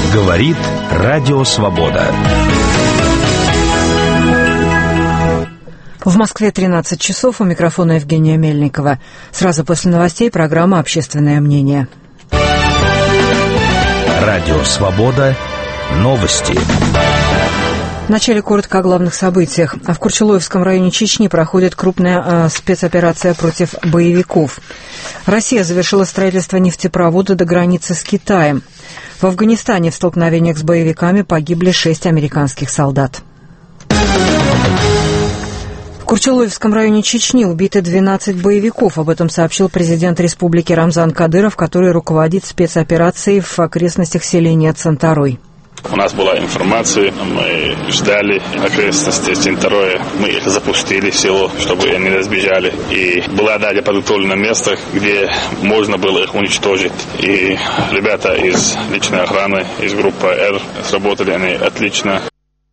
Говорит Радио Свобода. В Москве 13 часов. У микрофона Евгения Мельникова. Сразу после новостей программа «Общественное мнение». Радио Свобода. Новости. Вначале коротко о главных событиях. В Курчулоевском районе Чечни проходит крупная спецоперация против боевиков. Россия завершила строительство нефтепровода до границы с Китаем. В Афганистане в столкновениях с боевиками погибли 6 американских солдат. В Курчулоевском районе Чечни убиты 12 боевиков. Об этом сообщил президент республики Рамзан Кадыров, который руководит спецоперацией в окрестностях селения Центарой. У нас была информация, мы ждали окрестности Центароя, мы их запустили в село, чтобы они разбежали. И было даже подготовлено место, где можно было их уничтожить. И ребята из личной охраны, из группы «Р» сработали они отлично.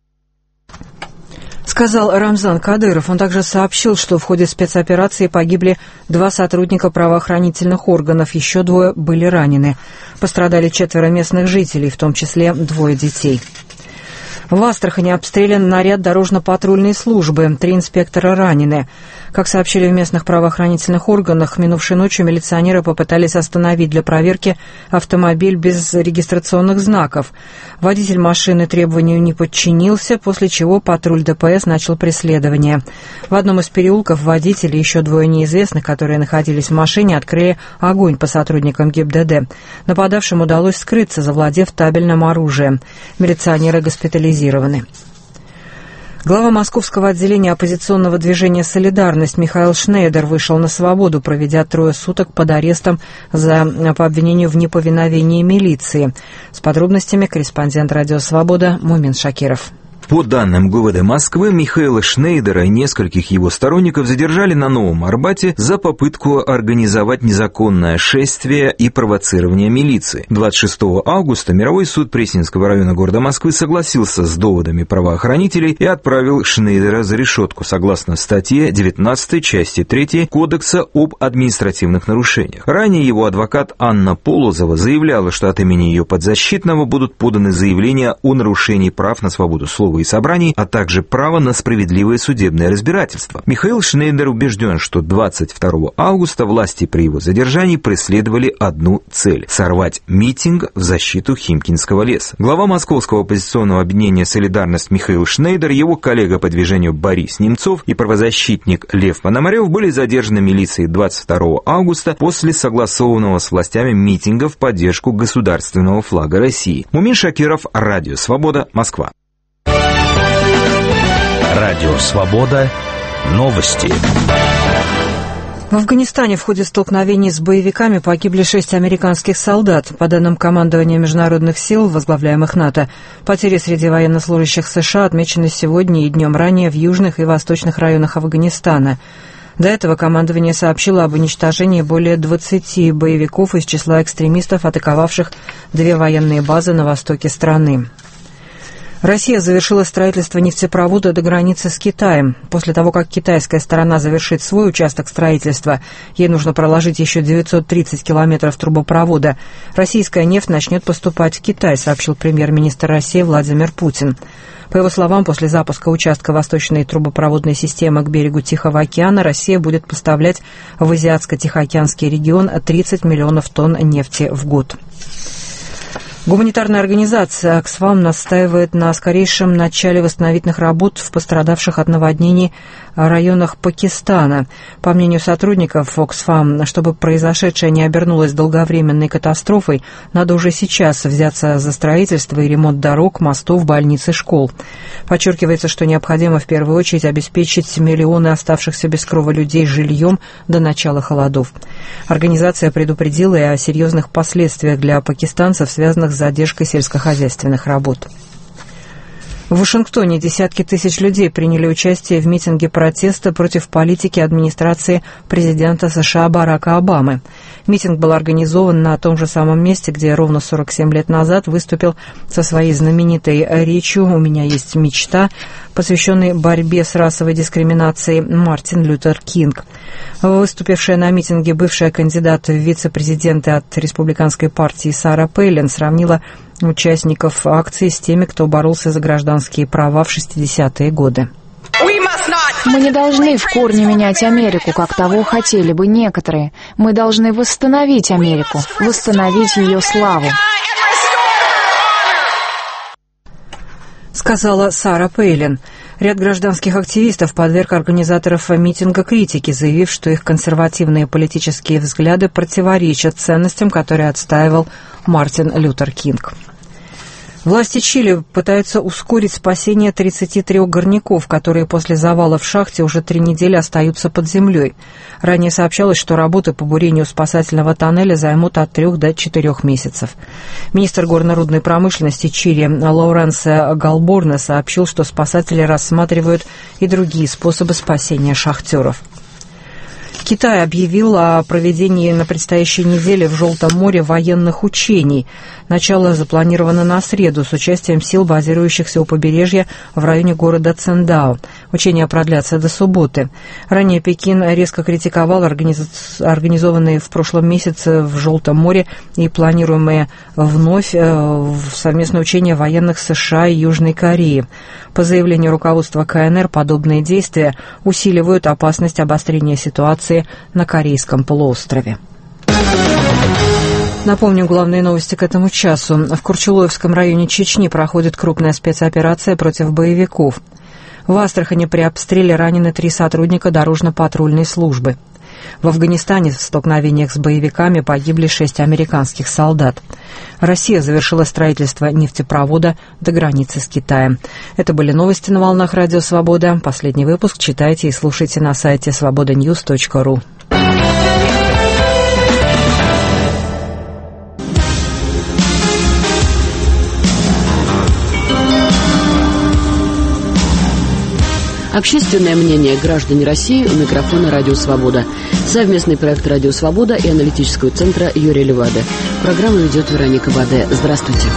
Сказал Рамзан Кадыров. Он также сообщил, что в ходе спецоперации погибли 2 сотрудника правоохранительных органов, еще 2 были ранены. Пострадали 4 местных жителей, в том числе 2 детей. В Астрахани обстрелян наряд дорожно-патрульной службы. 3 инспектора ранены. Как сообщили в местных правоохранительных органах, минувшей ночью милиционеры попытались остановить для проверки автомобиль без регистрационных знаков. Водитель машины требованию не подчинился, после чего патруль ДПС начал преследование. В одном из переулков водитель и еще 2 неизвестных, которые находились в машине, открыли огонь по сотрудникам ГИБДД. Нападавшим удалось скрыться, завладев табельным оружием. Милиционеры госпитализированы. Глава московского отделения оппозиционного движения «Солидарность» Михаил Шнейдер вышел на свободу, проведя 3 суток под арестом по обвинению в неповиновении милиции. С подробностями корреспондент «Радио Свобода» Мумин Шакиров. По данным ГУВД Москвы, Михаила Шнейдера и нескольких его сторонников задержали на Новом Арбате за попытку организовать незаконное шествие и провоцирование милиции. 26 августа мировой суд Пресненского района города Москвы согласился с доводами правоохранителей и отправил Шнейдера за решетку, согласно статье 19 части 3 Кодекса об административных нарушениях. Ранее его адвокат Анна Полозова заявляла, что от имени ее подзащитного будут поданы заявления о нарушении прав на свободу слова и собраний, а также право на справедливое судебное разбирательство. Михаил Шнейдер убежден, что 22 августа власти при его задержании преследовали одну цель – сорвать митинг в защиту Химкинского леса. Глава московского оппозиционного объединения «Солидарность» Михаил Шнейдер, его коллега по движению Борис Немцов и правозащитник Лев Пономарев были задержаны милицией 22 августа после согласованного с властями митинга в поддержку государственного флага России. Мумин Шакиров, Радио Свобода, Москва. Радио Свобода. Новости. В Афганистане в ходе столкновений с боевиками погибли 6 американских солдат. По данным командования международных сил, возглавляемых НАТО, потери среди военнослужащих США отмечены сегодня и днем ранее в южных и восточных районах Афганистана. До этого командование сообщило об уничтожении более 20 боевиков из числа экстремистов, атаковавших 2 военные базы на востоке страны. Россия завершила строительство нефтепровода до границы с Китаем. После того, как китайская сторона завершит свой участок строительства, ей нужно проложить еще 930 километров трубопровода. Российская нефть начнет поступать в Китай, сообщил премьер-министр России Владимир Путин. По его словам, после запуска участка восточной трубопроводной системы к берегу Тихого океана Россия будет поставлять в Азиатско-Тихоокеанский регион 30 миллионов тонн нефти в год. Гуманитарная организация «Оксфам» настаивает на скорейшем начале восстановительных работ в пострадавших от наводнений районах Пакистана. По мнению сотрудников «Оксфам», чтобы произошедшее не обернулось долговременной катастрофой, надо уже сейчас взяться за строительство и ремонт дорог, мостов, больниц и школ. Подчеркивается, что необходимо в первую очередь обеспечить миллионы оставшихся без крова людей жильем до начала холодов. Организация предупредила и о серьезных последствиях для пакистанцев, связанных с задержкой сельскохозяйственных работ. В Вашингтоне десятки тысяч людей приняли участие в митинге протеста против политики администрации президента США Барака Обамы. Митинг был организован на том же самом месте, где ровно 47 лет назад выступил со своей знаменитой речью «У меня есть мечта», посвященной борьбе с расовой дискриминацией, Мартин Лютер Кинг. Выступившая на митинге бывшая кандидат в вице-президенты от республиканской партии Сара Пейлин сравнила участников акции с теми, кто боролся за гражданские права в 60-е годы. Мы не должны в корне менять Америку, как того хотели бы некоторые. Мы должны восстановить Америку, восстановить ее славу. Сказала Сара Пейлин. Ряд гражданских активистов подверг организаторов митинга критике, заявив, что их консервативные политические взгляды противоречат ценностям, которые отстаивал Мартин Лютер Кинг. Власти Чили пытаются ускорить спасение 33 горняков, которые после завала в шахте уже 3 недели остаются под землей. Ранее сообщалось, что работы по бурению спасательного тоннеля займут от 3 до 4 месяцев. Министр горно-рудной промышленности Чили Лоуренсо Галборне сообщил, что спасатели рассматривают и другие способы спасения шахтеров. Китай объявил о проведении на предстоящей неделе в Желтом море военных учений. Начало запланировано на среду с участием сил, базирующихся у побережья в районе города Циндао. Учения продлятся до субботы. Ранее Пекин резко критиковал организованные в прошлом месяце в Желтом море и планируемые вновь совместные учения военных США и Южной Кореи. По заявлению руководства КНР, подобные действия усиливают опасность обострения ситуации на Корейском полуострове. Напомню, главные новости к этому часу. В Курчулоевском районе Чечни проходит крупная спецоперация против боевиков. В Астрахани при обстреле ранены 3 сотрудника дорожно-патрульной службы. В Афганистане в столкновениях с боевиками погибли 6 американских солдат. Россия завершила строительство нефтепровода до границы с Китаем. Это были новости на волнах Радио Свобода. Последний выпуск читайте и слушайте на сайте svobodanews.ru. Общественное мнение граждан России у микрофона «Радио Свобода». Совместный проект «Радио Свобода» и аналитического центра Юрия Левады. Программу ведет Вероника Баде. Здравствуйте.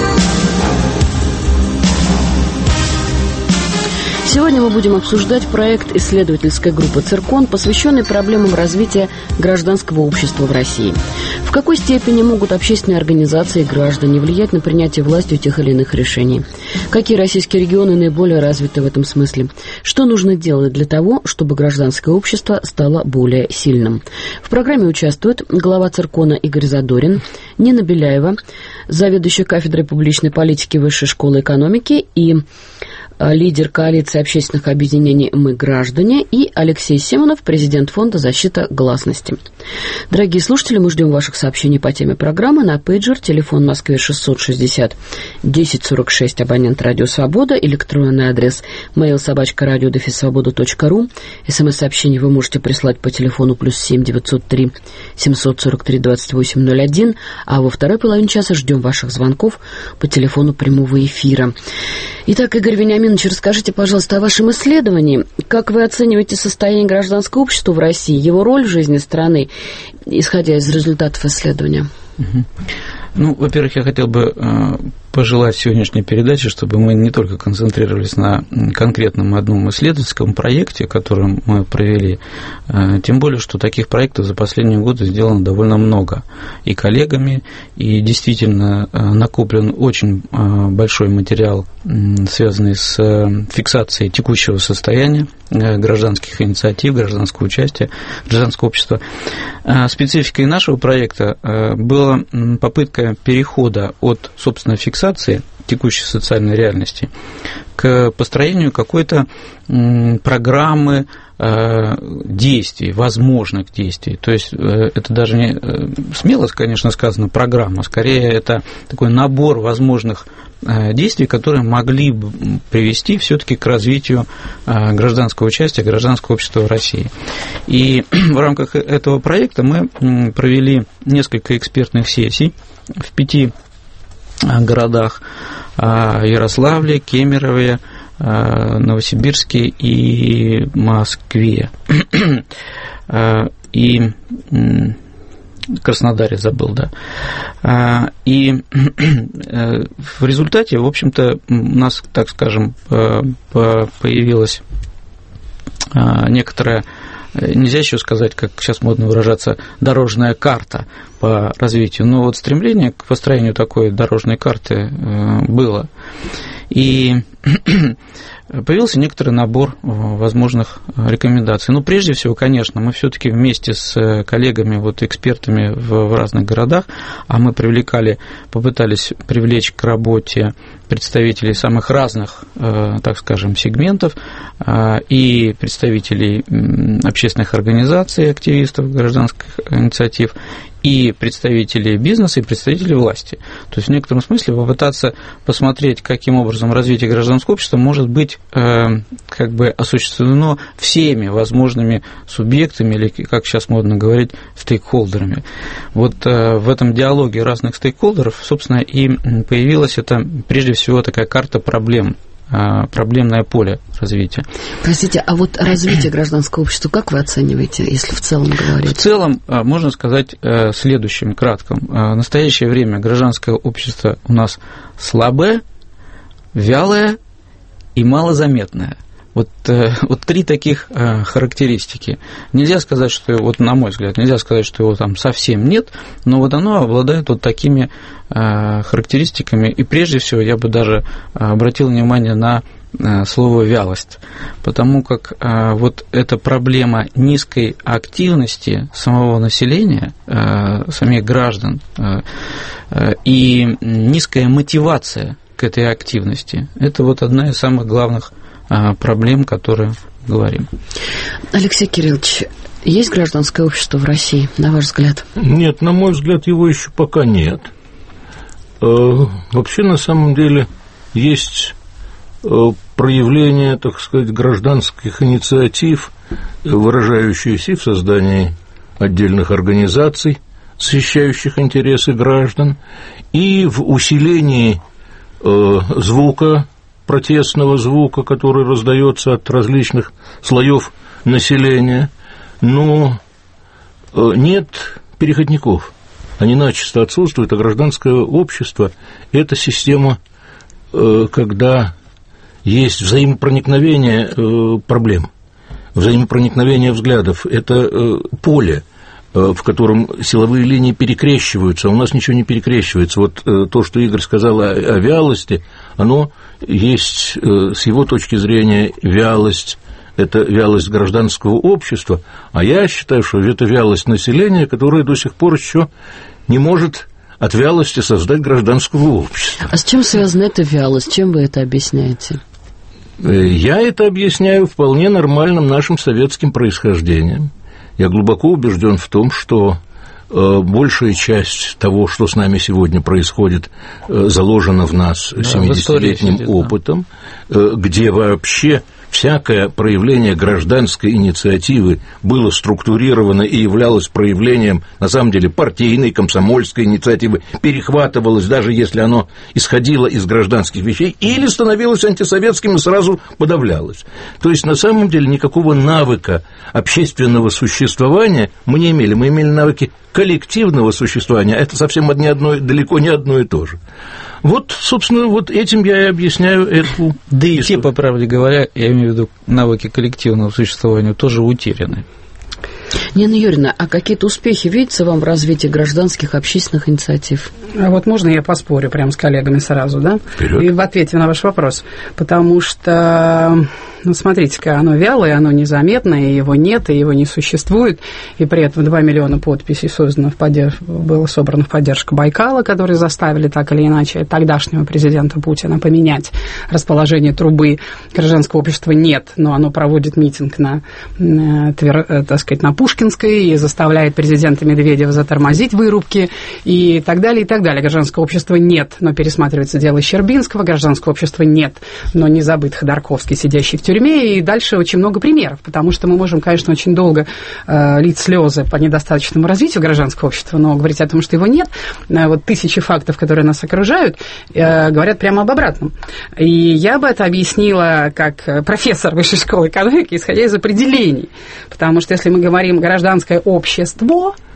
Сегодня мы будем обсуждать проект исследовательской группы «Циркон», посвященный проблемам развития гражданского общества в России. В какой степени могут общественные организации и граждане влиять на принятие властью тех или иных решений? Какие российские регионы наиболее развиты в этом смысле? Что нужно делать для того, чтобы гражданское общество стало более сильным? В программе участвуют глава «Циркона» Игорь Задорин, Нина Беляева, заведующая кафедрой публичной политики Высшей школы экономики и лидер коалиции общественных объединений «Мы граждане», и Алексей Симонов, президент фонда «Защита гласности». Дорогие слушатели, мы ждем ваших сообщений по теме программы на пейджер, телефон в Москве 660 1046, абонент «Радио Свобода», электронный адрес mail@radio-svoboda.ru. СМС-сообщение вы можете прислать по телефону +7 903 743 2801, а во второй половине часа ждем ваших звонков по телефону прямого эфира. Итак, Игорь Вениаминович, расскажите, пожалуйста, о вашем исследовании. Как вы оцениваете состояние гражданского общества в России, его роль в жизни страны, исходя из результатов исследования? Ну, во-первых, я хотел бы пожелать сегодняшней передаче, чтобы мы не только концентрировались на конкретном одном исследовательском проекте, который мы провели, тем более, что таких проектов за последние годы сделано довольно много и коллегами, и действительно накоплен очень большой материал, связанный с фиксацией текущего состояния гражданских инициатив, гражданского участия, гражданского общества. Спецификой нашего проекта была попытка перехода от, собственно, фиксации текущей социальной реальности к построению какой-то программы действий, возможных действий. То есть это даже не смело, конечно, сказано программа, скорее это такой набор возможных действий, которые могли бы привести все-таки к развитию гражданского участия, гражданского общества в России. И в рамках этого проекта мы провели несколько экспертных сессий в 5 городах: Ярославле, Кемерове, Новосибирске и Москве. И Краснодаре забыл, да. И в результате, в общем-то, у нас, так скажем, появилась некоторая, нельзя еще сказать, как сейчас модно выражаться, дорожная карта по развитию, но вот стремление к построению такой дорожной карты было. И появился некоторый набор возможных рекомендаций. Ну, прежде всего, конечно, мы все-таки вместе с коллегами, вот, экспертами в разных городах, а мы попытались привлечь к работе представителей самых разных, так скажем, сегментов, и представителей общественных организаций, активистов, гражданских инициатив, и представителей бизнеса, и представителей власти. То есть в некотором смысле попытаться посмотреть, каким образом развитие гражданского общества может быть как бы осуществлено всеми возможными субъектами, или, как сейчас модно говорить, стейкхолдерами. Вот в этом диалоге разных стейкхолдеров, собственно, и появилась эта, прежде всего, такая карта проблем, проблемное поле развития. Простите, а вот развитие гражданского общества как вы оцениваете, если в целом говорить? В целом, можно сказать следующим, кратком. В настоящее время гражданское общество у нас слабое, вялое и малозаметное. Вот три таких характеристики. Нельзя сказать, что, вот на мой взгляд, нельзя сказать, что его там совсем нет, но вот оно обладает вот такими характеристиками. И прежде всего я бы даже обратил внимание на слово «вялость», потому как вот эта проблема низкой активности самого населения, самих граждан, и низкая мотивация к этой активности – это вот одна из самых главных проблем, которые говорим. Алексей Кириллович, есть гражданское общество в России, на ваш взгляд? Нет, на мой взгляд, его еще пока нет. Вообще, на самом деле, есть проявление, так сказать, гражданских инициатив, выражающиеся в создании отдельных организаций, защищающих интересы граждан, и в усилении звука, протестного звука, который раздается от различных слоев населения, но нет переходников, они начисто отсутствуют, а гражданское общество – это система, когда есть взаимопроникновение проблем, взаимопроникновение взглядов, это поле, в котором силовые линии перекрещиваются, а у нас ничего не перекрещивается. Вот то, что Игорь сказал о вялости, оно есть, с его точки зрения, вялость, это вялость гражданского общества, а я считаю, что это вялость населения, которое до сих пор еще не может от вялости создать гражданского общества. А с чем связана эта вялость? Чем вы это объясняете? Я это объясняю вполне нормальным нашим советским происхождением. Я глубоко убежден в том, что большая часть того, что с нами сегодня происходит, заложена в нас 70-летним опытом, где вообще всякое проявление гражданской инициативы было структурировано и являлось проявлением, на самом деле, партийной, комсомольской инициативы, перехватывалось, даже если оно исходило из гражданских вещей, или становилось антисоветским и сразу подавлялось. То есть, на самом деле, никакого навыка общественного существования мы не имели. Мы имели навыки коллективного существования, это совсем далеко не одно и то же. Вот, собственно, вот этим я и объясняю эту... Да и те, по правде говоря, я имею в виду навыки коллективного существования, тоже утеряны. Нина Юрьевна, а какие-то успехи видятся вам в развитии гражданских общественных инициатив? А вот можно я поспорю прямо с коллегами сразу, да? Вперед. И в ответе на ваш вопрос. Потому что, ну, смотрите-ка, оно вялое, оно незаметное, его нет, и его не существует. И при этом 2 миллиона подписей было собрано в поддержку Байкала, которые заставили так или иначе тогдашнего президента Путина поменять расположение трубы. Гражданского общества нет, но оно проводит митинг так сказать, на Пушкинской и заставляет президента Медведева затормозить вырубки и так далее, и так далее. Гражданского общества нет, но пересматривается дело Щербинского, гражданского общества нет, но не забыт Ходорковский, сидящий в тюрьме, и дальше очень много примеров, потому что мы можем, конечно, очень долго лить слезы по недостаточному развитию гражданского общества, но говорить о том, что его нет, вот тысячи фактов, которые нас окружают, говорят прямо об обратном. И я бы это объяснила как профессор Высшей школы экономики, исходя из определений, потому что если мы говорим гражданское общество,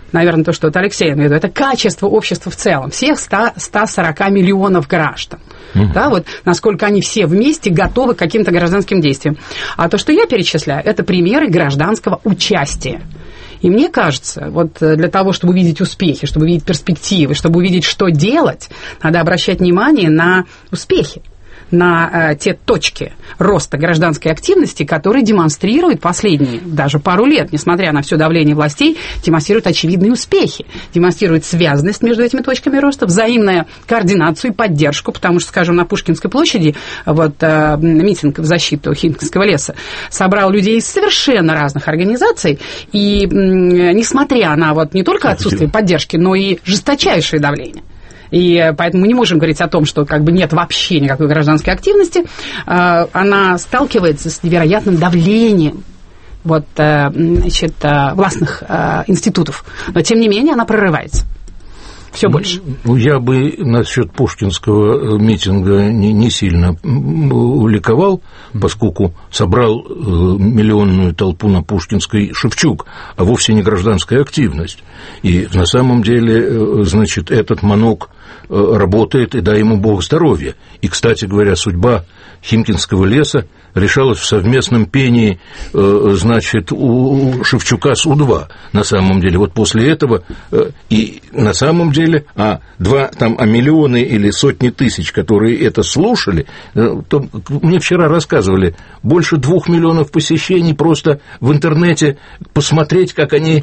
наверное, то, что вот Алексей имеет в виду, это качество общества в целом, всех 140 миллионов граждан. Да, вот насколько они все вместе готовы к каким-то гражданским действиям. А то, что я перечисляю, это примеры гражданского участия. И мне кажется, вот для того, чтобы увидеть успехи, чтобы увидеть перспективы, чтобы увидеть, что делать, надо обращать внимание на успехи, на те точки роста гражданской активности, которые демонстрируют последние даже пару лет, несмотря на все давление властей, демонстрируют очевидные успехи, демонстрируют связанность между этими точками роста, взаимную координацию и поддержку, потому что, скажем, на Пушкинской площади вот митинг в защиту Химкинского леса собрал людей из совершенно разных организаций, и несмотря на вот не только отсутствие поддержки, но и жесточайшее давление. И поэтому мы не можем говорить о том, что как бы нет вообще никакой гражданской активности. Она сталкивается с невероятным давлением вот, значит, властных институтов. Но, тем не менее, она прорывается. Все больше. Я бы насчет пушкинского митинга не сильно ликовал, поскольку собрал миллионную толпу на Пушкинской Шевчук, а вовсе не гражданская активность. И на самом деле, значит, этот манок работает, и дай ему Бог здоровья. И, кстати говоря, судьба Химкинского леса решалась в совместном пении, значит, у Шевчука с У-2, на самом деле. Вот после этого, и на самом деле, миллионы или сотни тысяч, которые это слушали, то мне вчера рассказывали, больше 2 миллионов посещений просто в интернете, посмотреть, как они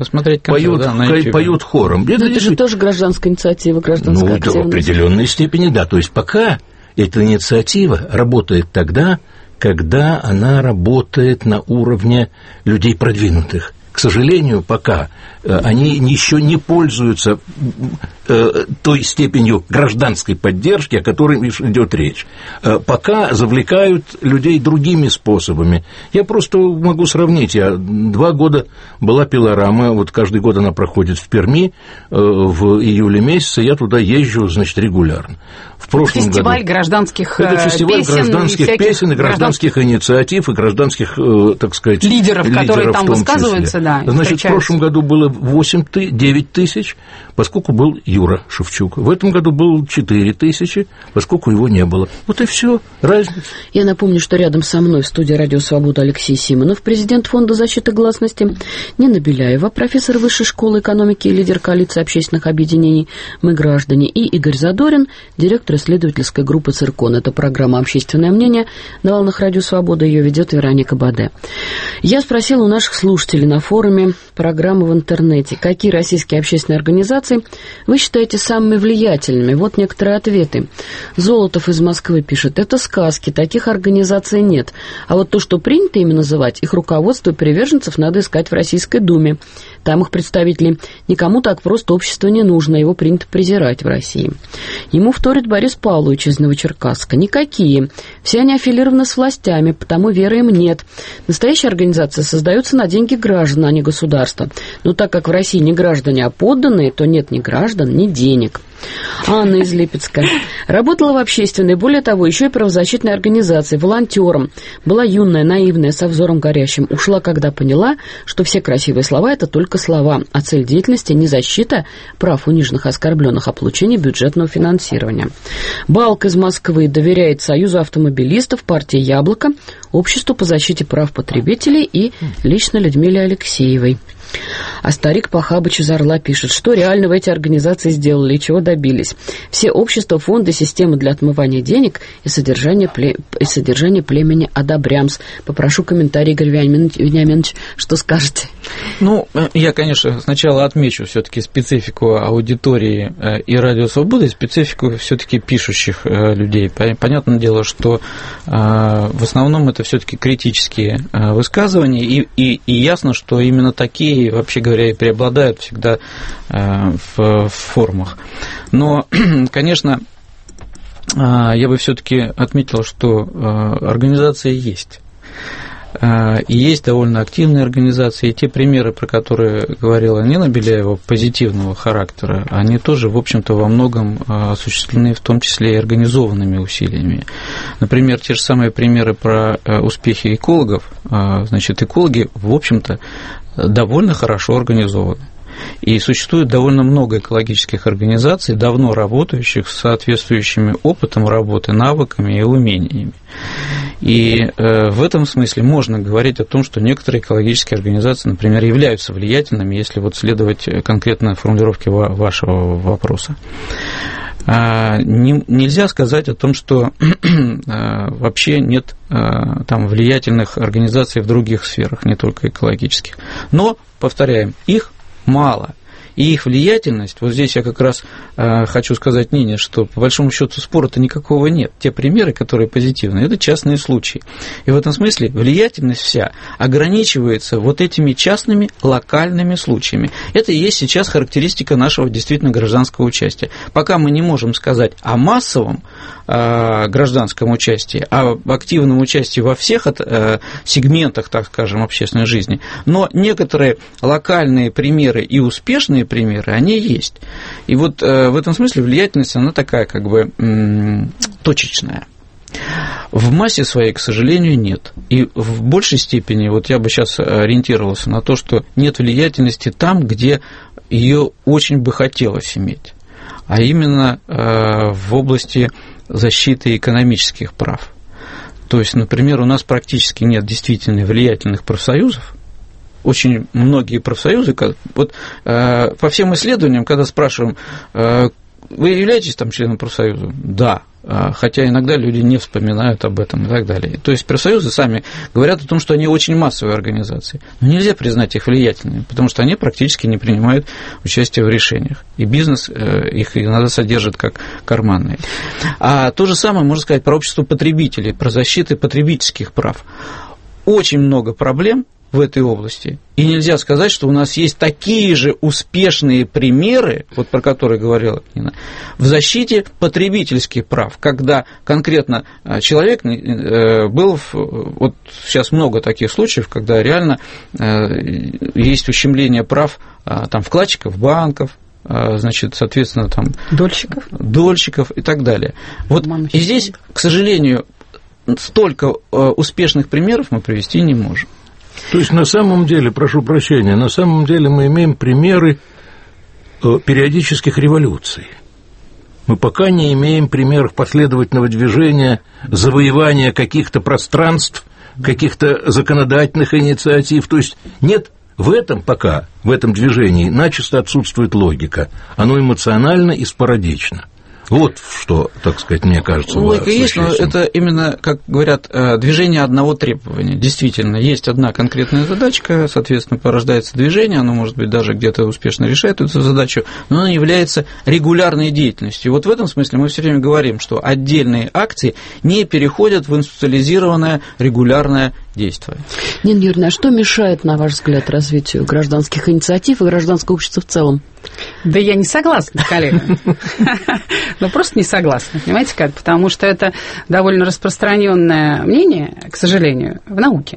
поют хором. Это же тоже гражданская инициатива, гражданская активность. В определенной степени, да. То есть пока эта инициатива работает тогда, когда она работает на уровне людей продвинутых. К сожалению, пока они еще не пользуются той степенью гражданской поддержки, о которой идет речь. Пока завлекают людей другими способами. Я просто могу сравнить. 2 года была пилорама, вот каждый год она проходит в Перми, в июле месяце, я туда езжу, значит, регулярно. В прошлом фестиваль году... гражданских Это фестиваль гражданских песен и гражданских инициатив, и гражданских, так сказать, лидеров, которые там высказываются, да. Значит, в прошлом году было 9 тысяч, поскольку был Юра Шевчук. В этом году было 4 тысячи, поскольку его не было. Вот и все, разница. Я напомню, что рядом со мной в студии «Радио Свобода» Алексей Симонов, президент Фонда защиты гласности, Нина Беляева, профессор Высшей школы экономики и лидер коалиции общественных объединений «Мы граждане», и Игорь Задорин, директор исследовательской группы «Циркон». Это программа «Общественное мнение» на волнах «Радио Свобода». Ее ведет Вероника Баде. Я спросила у наших слушателей на форуме программы в интернете, какие российские общественные организации вы считаете самыми влиятельными. Вот некоторые ответы. Золотов из Москвы пишет: это сказки, таких организаций нет. А вот то, что принято ими называть, их руководство и приверженцев надо искать в Российской Думе. Там их представители. Никому так просто общество не нужно, его принято презирать в России. Ему вторит Борис Павлович из Новочеркасска. Никакие. Все они аффилированы с властями, потому веры им нет. Настоящие организации создаются на деньги граждан, а не государства. Но так как в России не граждане, а подданные, то нет ни граждан, ни денег. Анна из Липецка. Работала в общественной, более того, еще и правозащитной организации, волонтером. Была юная, наивная, со взором горящим. Ушла, когда поняла, что все красивые слова – это только слова, а цель деятельности не защита прав униженных, оскорбленных, а получение бюджетного финансирования. Балк из Москвы доверяет Союзу автомобилистов, партии «Яблоко», Обществу по защите прав потребителей и лично Людмиле Алексеевой. А старик Пахабыч из Орла пишет, что реально в эти организации сделали и чего добились. Все общества, фонды, системы для отмывания денег и содержания племени одобрямс. Попрошу комментарий, Игорь Вениаминович, что скажете? Ну, я, конечно, сначала отмечу все-таки специфику аудитории и «Радио Свобода», и специфику все-таки пишущих людей. Понятное дело, что в основном это все-таки критические высказывания, и ясно, что именно такие, вообще говоря, и преобладают всегда в формах. Но, конечно, я бы все-таки отметил, что организации есть. И есть довольно активные организации, и те примеры, про которые говорила Нина Беляева, позитивного характера, они тоже, в общем-то, во многом осуществлены, в том числе и организованными усилиями. Например, те же самые примеры про успехи экологов. Значит, экологи, в общем-то, довольно хорошо организованы. И существует довольно много экологических организаций, давно работающих с соответствующими опытом работы, навыками и умениями. И в этом смысле можно говорить о том, что некоторые экологические организации, например, являются влиятельными, если вот следовать конкретной формулировке вашего вопроса. Нельзя сказать о том, что вообще нет там влиятельных организаций в других сферах, не только экологических. Но, повторяем, их мало. И их влиятельность, вот здесь я как раз хочу сказать мнение, что по большому счету спора-то никакого нет. Те примеры, которые позитивные, это частные случаи. И в этом смысле влиятельность вся ограничивается вот этими частными локальными случаями. Это и есть сейчас характеристика нашего действительно гражданского участия. Пока мы не можем сказать о массовом гражданском участии, о активном участии во всех сегментах, так скажем, общественной жизни, но некоторые локальные примеры и успешные примеры, они есть. И вот в этом смысле влиятельность, она такая как бы точечная. В массе своей, к сожалению, нет. И в большей степени, вот я бы сейчас ориентировался на то, что нет влиятельности там, где ее очень бы хотелось иметь, а именно в области защиты экономических прав. То есть, например, у нас практически нет действительно влиятельных профсоюзов. Очень многие профсоюзы, вот по всем исследованиям, когда спрашиваем, вы являетесь там членом профсоюза? Да. Хотя иногда люди не вспоминают об этом и так далее. То есть профсоюзы сами говорят о том, что они очень массовые организации. Но нельзя признать их влиятельными, потому что они практически не принимают участие в решениях. И бизнес их иногда содержит как карманные. А то же самое можно сказать про общество потребителей, про защиту потребительских прав. Очень много проблем в этой области. И нельзя сказать, что у нас есть такие же успешные примеры, вот про которые говорила Нина, в защите потребительских прав, когда конкретно человек был, вот сейчас много таких случаев, когда реально есть ущемление прав там, вкладчиков, банков, значит, соответственно, там, дольщиков и так далее. Вот и здесь, к сожалению, столько успешных примеров мы привести не можем. То есть, на самом деле, прошу прощения, на самом деле мы имеем примеры периодических революций. Мы пока не имеем примеров последовательного движения, завоевания каких-то пространств, каких-то законодательных инициатив. То есть, нет в этом пока, в этом движении начисто отсутствует логика. Оно эмоционально и спорадично. Вот что, так сказать, мне кажется, логика есть, но это именно, как говорят, движение одного требования. Действительно, есть одна конкретная задачка, соответственно, порождается движение, оно, может быть, даже где-то успешно решает эту задачу, но оно является регулярной деятельностью. И вот в этом смысле мы все время говорим, что отдельные акции не переходят в институциализированное регулярное действие. Нина Юрьевна, а что мешает, на ваш взгляд, развитию гражданских инициатив и гражданского общества в целом? Да я не согласна, коллега. Ну, просто не согласна, понимаете как? Потому что это довольно распространенное мнение, к сожалению, в науке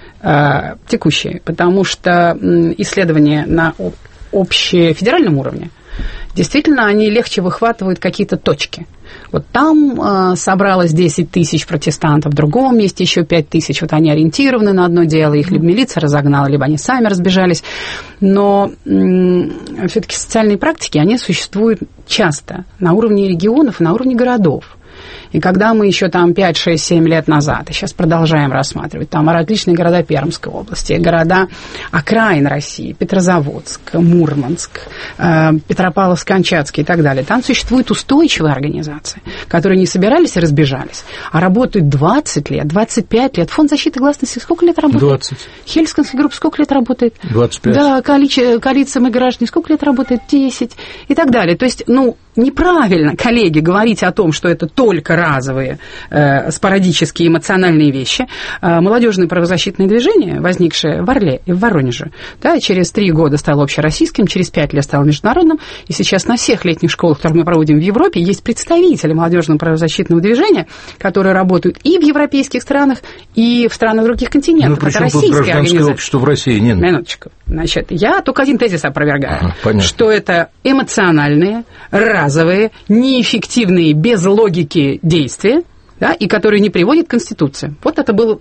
текущее, потому что исследования на общефедеральном уровне действительно они легче выхватывают какие-то точки. Вот там собралось 10 тысяч протестантов, в другом месте еще 5 тысяч. Вот они ориентированы на одно дело, их либо милиция разогнала, либо они сами разбежались. Но все-таки социальные практики, они существуют часто на уровне регионов и на уровне городов. И когда мы еще там 5, 6, 7 лет назад, и сейчас продолжаем рассматривать, там различные города Пермской области, города окраин России, Петрозаводск, Мурманск, Петропавловск-Камчатский и так далее, там существуют устойчивые организации, которые не собирались и разбежались, а работают 20 лет, 25 лет. Фонд защиты гласности сколько лет работает? 20. Хельсинская группа сколько лет работает? 25. Да, коалиция «Мы граждане» сколько лет работает? 10 и так далее. То есть, неправильно, коллеги, говорить о том, что это только разовые, спорадические эмоциональные вещи. Молодежное правозащитное движение, возникшее в Орле и в Воронеже, да, через 3 года стало общероссийским, через 5 лет стало международным, и сейчас на всех летних школах, которые мы проводим в Европе, есть представители молодежного правозащитного движения, которые работают и в европейских странах, и в странах других континентов. Это российские организации. Общество в России, нет. Минуточку. Значит, я только один тезис опровергаю, что это эмоциональные, разовые, неэффективные, без логики действия, да, и которые не приводят к Конституции. Вот это был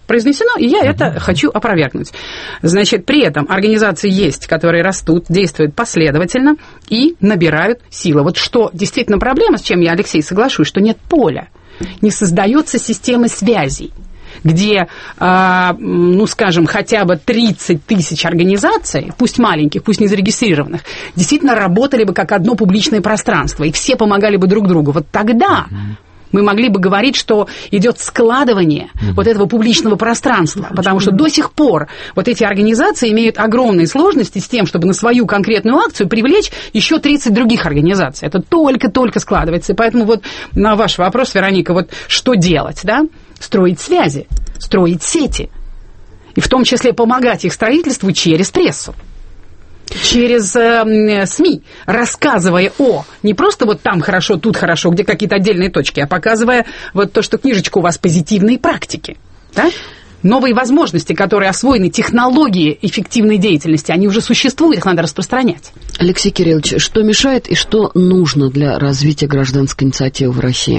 произнесено, и я это хочу опровергнуть. Значит, при этом организации есть, которые растут, действуют последовательно и набирают силы. Вот что действительно проблема, с чем я, Алексей, соглашусь, что нет поля, не создается системы связей, где, ну, скажем, хотя бы 30 тысяч организаций, пусть маленьких, пусть не зарегистрированных, действительно работали бы как одно публичное пространство, и все помогали бы друг другу. Вот тогда мы могли бы говорить, что идет складывание вот этого публичного пространства, потому что до сих пор вот эти организации имеют огромные сложности с тем, чтобы на свою конкретную акцию привлечь еще 30 других организаций. Это только-только складывается. И поэтому вот на ваш вопрос, Вероника, вот что делать, да? Строить связи, строить сети, и в том числе помогать их строительству через прессу, через СМИ, рассказывая не просто вот там хорошо, тут хорошо, где какие-то отдельные точки, а показывая вот то, что книжечка у вас позитивные практики, да? Новые возможности, которые освоены, технологии эффективной деятельности, они уже существуют, их надо распространять. Алексей Кириллович, что мешает и что нужно для развития гражданской инициативы в России?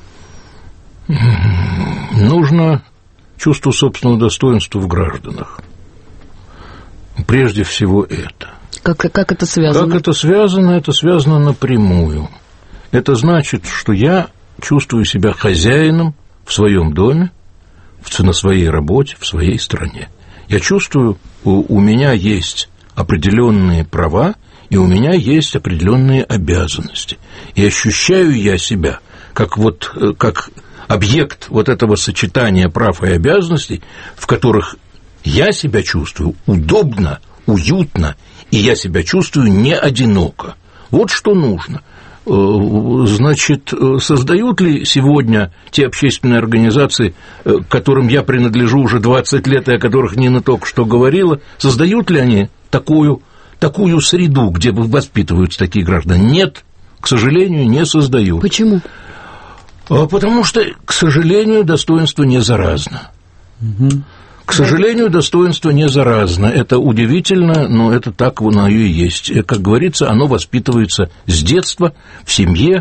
Нужно чувство собственного достоинства в гражданах. Прежде всего это. Как это связано? Как это связано? Это связано напрямую. Это значит, что я чувствую себя хозяином в своем доме, на своей работе, в своей стране. Я чувствую, у меня есть определенные права, и у меня есть определенные обязанности. И ощущаю я себя как объект вот этого сочетания прав и обязанностей, в которых я себя чувствую удобно, уютно, и я себя чувствую не одиноко. Вот что нужно. Значит, создают ли сегодня те общественные организации, к которым я принадлежу уже 20 лет, и о которых Нина только что говорила, создают ли они такую среду, где воспитываются такие граждане? Нет, к сожалению, не создают. Почему? Потому что, к сожалению, достоинство не заразно. К сожалению, достоинство не заразно. Это удивительно, но это так оно и есть. Как говорится, оно воспитывается с детства, в семье,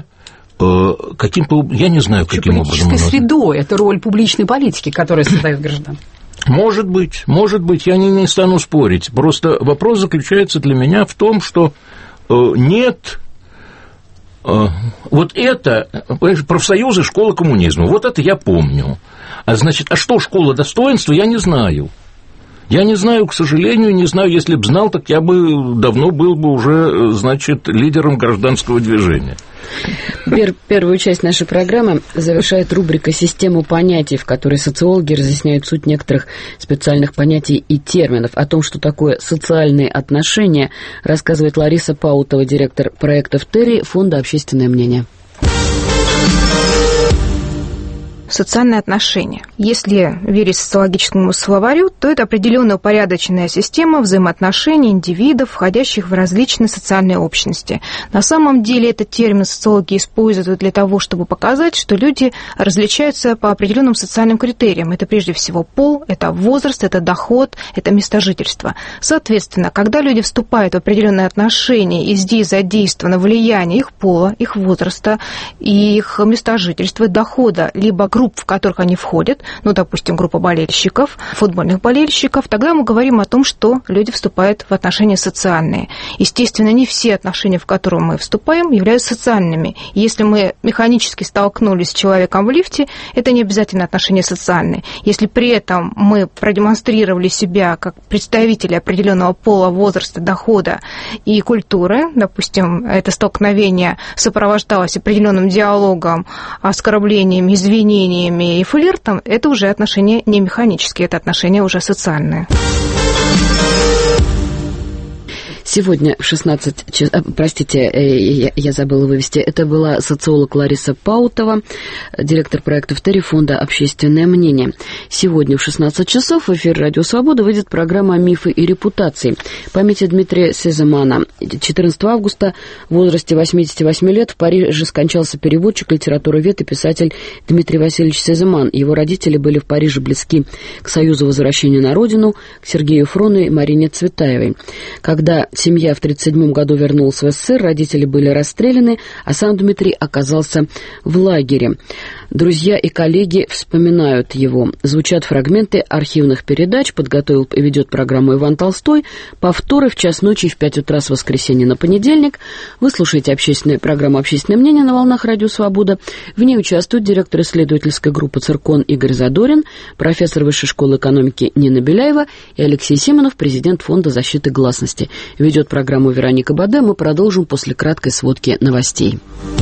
я не знаю, каким образом. Политической средой, это роль публичной политики, которая создает граждан. Может быть, я не стану спорить. Просто вопрос заключается для меня в том, что нет... Вот это, профсоюзы, школа коммунизма, вот это я помню. А значит, что школа достоинства, я не знаю. Я не знаю, к сожалению, не знаю. Если бы знал, так я бы давно был бы уже, значит, лидером гражданского движения. Первую часть нашей программы завершает рубрика «Система понятий», в которой социологи разъясняют суть некоторых специальных понятий и терминов. О том, что такое социальные отношения, рассказывает Лариса Паутова, директор проектов ТЭРИ, Фонда «Общественное мнение». Социальные отношения. Если верить социологическому словарю, то это определенная упорядоченная система взаимоотношений индивидов, входящих в различные социальные общности. На самом деле этот термин социологи используют для того, чтобы показать, что люди различаются по определенным социальным критериям. Это прежде всего пол, это возраст, это доход, это место жительства. Соответственно, когда люди вступают в определенные отношения, и здесь задействовано влияние их пола, их возраста, их места жительства, дохода, либо групп, в которых они входят, ну, допустим, группа болельщиков, футбольных болельщиков, тогда мы говорим о том, что люди вступают в отношения социальные. Естественно, не все отношения, в которые мы вступаем, являются социальными. Если мы механически столкнулись с человеком в лифте, это не обязательно отношения социальные. Если при этом мы продемонстрировали себя как представители определенного пола, возраста, дохода и культуры, допустим, это столкновение сопровождалось определенным диалогом, оскорблениями, извинениями и флиртом, это уже отношения не механические, это отношения уже социальные. Сегодня в 16 часов... Простите, я забыла вывести. Это была социолог Лариса Паутова, директор проектов ТЭРИ, Фонда «Общественное мнение». Сегодня в 16 часов в эфир «Радио Свобода» выйдет программа «Мифы и репутации». Памяти Дмитрия Сеземана. 14 августа в возрасте 88 лет в Париже скончался переводчик, литературовед и писатель Дмитрий Васильевич Сеземан. Его родители были в Париже близки к Союзу возвращения на родину, к Сергею Фрону и Марине Цветаевой. Когда семья в 1937 году вернулась в СССР, родители были расстреляны, а сам Дмитрий оказался в лагере. Друзья и коллеги вспоминают его. Звучат фрагменты архивных передач, подготовил и ведет программу Иван Толстой. Повторы в час ночи и в 5 утра с воскресенья на понедельник. Вы слушаете программу «Общественное мнение» на волнах Радио Свобода. В ней участвуют директор исследовательской группы «Циркон» Игорь Задорин, профессор Высшей школы экономики Нина Беляева и Алексей Симонов, президент Фонда защиты гласности. Ведет программу Вероника Баде. Мы продолжим после краткой сводки новостей.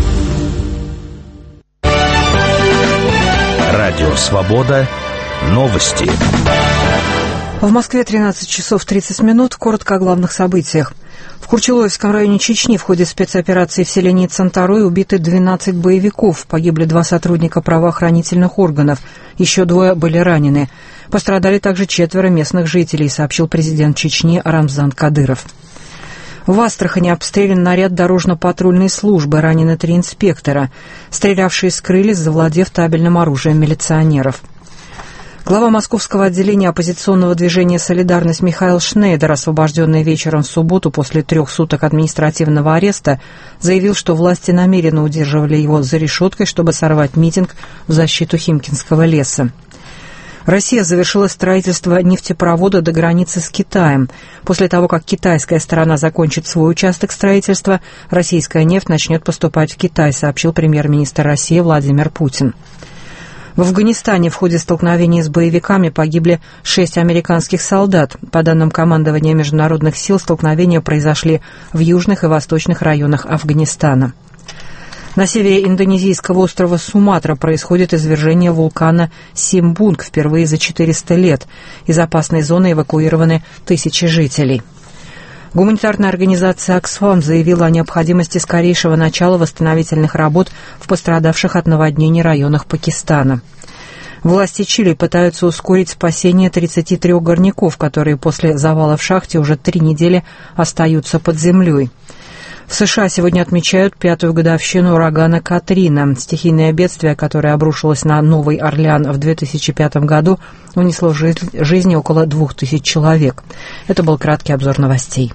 Радио «Свобода». Новости. В Москве 13 часов 30 минут. Коротко о главных событиях. В Курчелоевском районе Чечни в ходе спецоперации в селении Цантарой убиты 12 боевиков. Погибли 2 сотрудника правоохранительных органов. Еще 2 были ранены. Пострадали также 4 местных жителей, сообщил президент Чечни Рамзан Кадыров. В Астрахани обстрелян наряд дорожно-патрульной службы, ранены 3 инспектора. Стрелявшие скрылись, завладев табельным оружием милиционеров. Глава московского отделения оппозиционного движения «Солидарность» Михаил Шнейдер, освобожденный вечером в субботу после 3 суток административного ареста, заявил, что власти намеренно удерживали его за решеткой, чтобы сорвать митинг в защиту Химкинского леса. Россия завершила строительство нефтепровода до границы с Китаем. После того, как китайская сторона закончит свой участок строительства, российская нефть начнет поступать в Китай, сообщил премьер-министр России Владимир Путин. В Афганистане в ходе столкновений с боевиками погибли 6 американских солдат. По данным командования международных сил, столкновения произошли в южных и восточных районах Афганистана. На севере индонезийского острова Суматра происходит извержение вулкана Симбунг впервые за 400 лет. Из опасной зоны эвакуированы тысячи жителей. Гуманитарная организация «Оксфам» заявила о необходимости скорейшего начала восстановительных работ в пострадавших от наводнений районах Пакистана. Власти Чили пытаются ускорить спасение 33 горняков, которые после завала в шахте уже 3 недели остаются под землей. В США сегодня отмечают 5-ю годовщину урагана Катрина. Стихийное бедствие, которое обрушилось на Новый Орлеан в 2005 году, унесло жизни около 2000 человек. Это был краткий обзор новостей.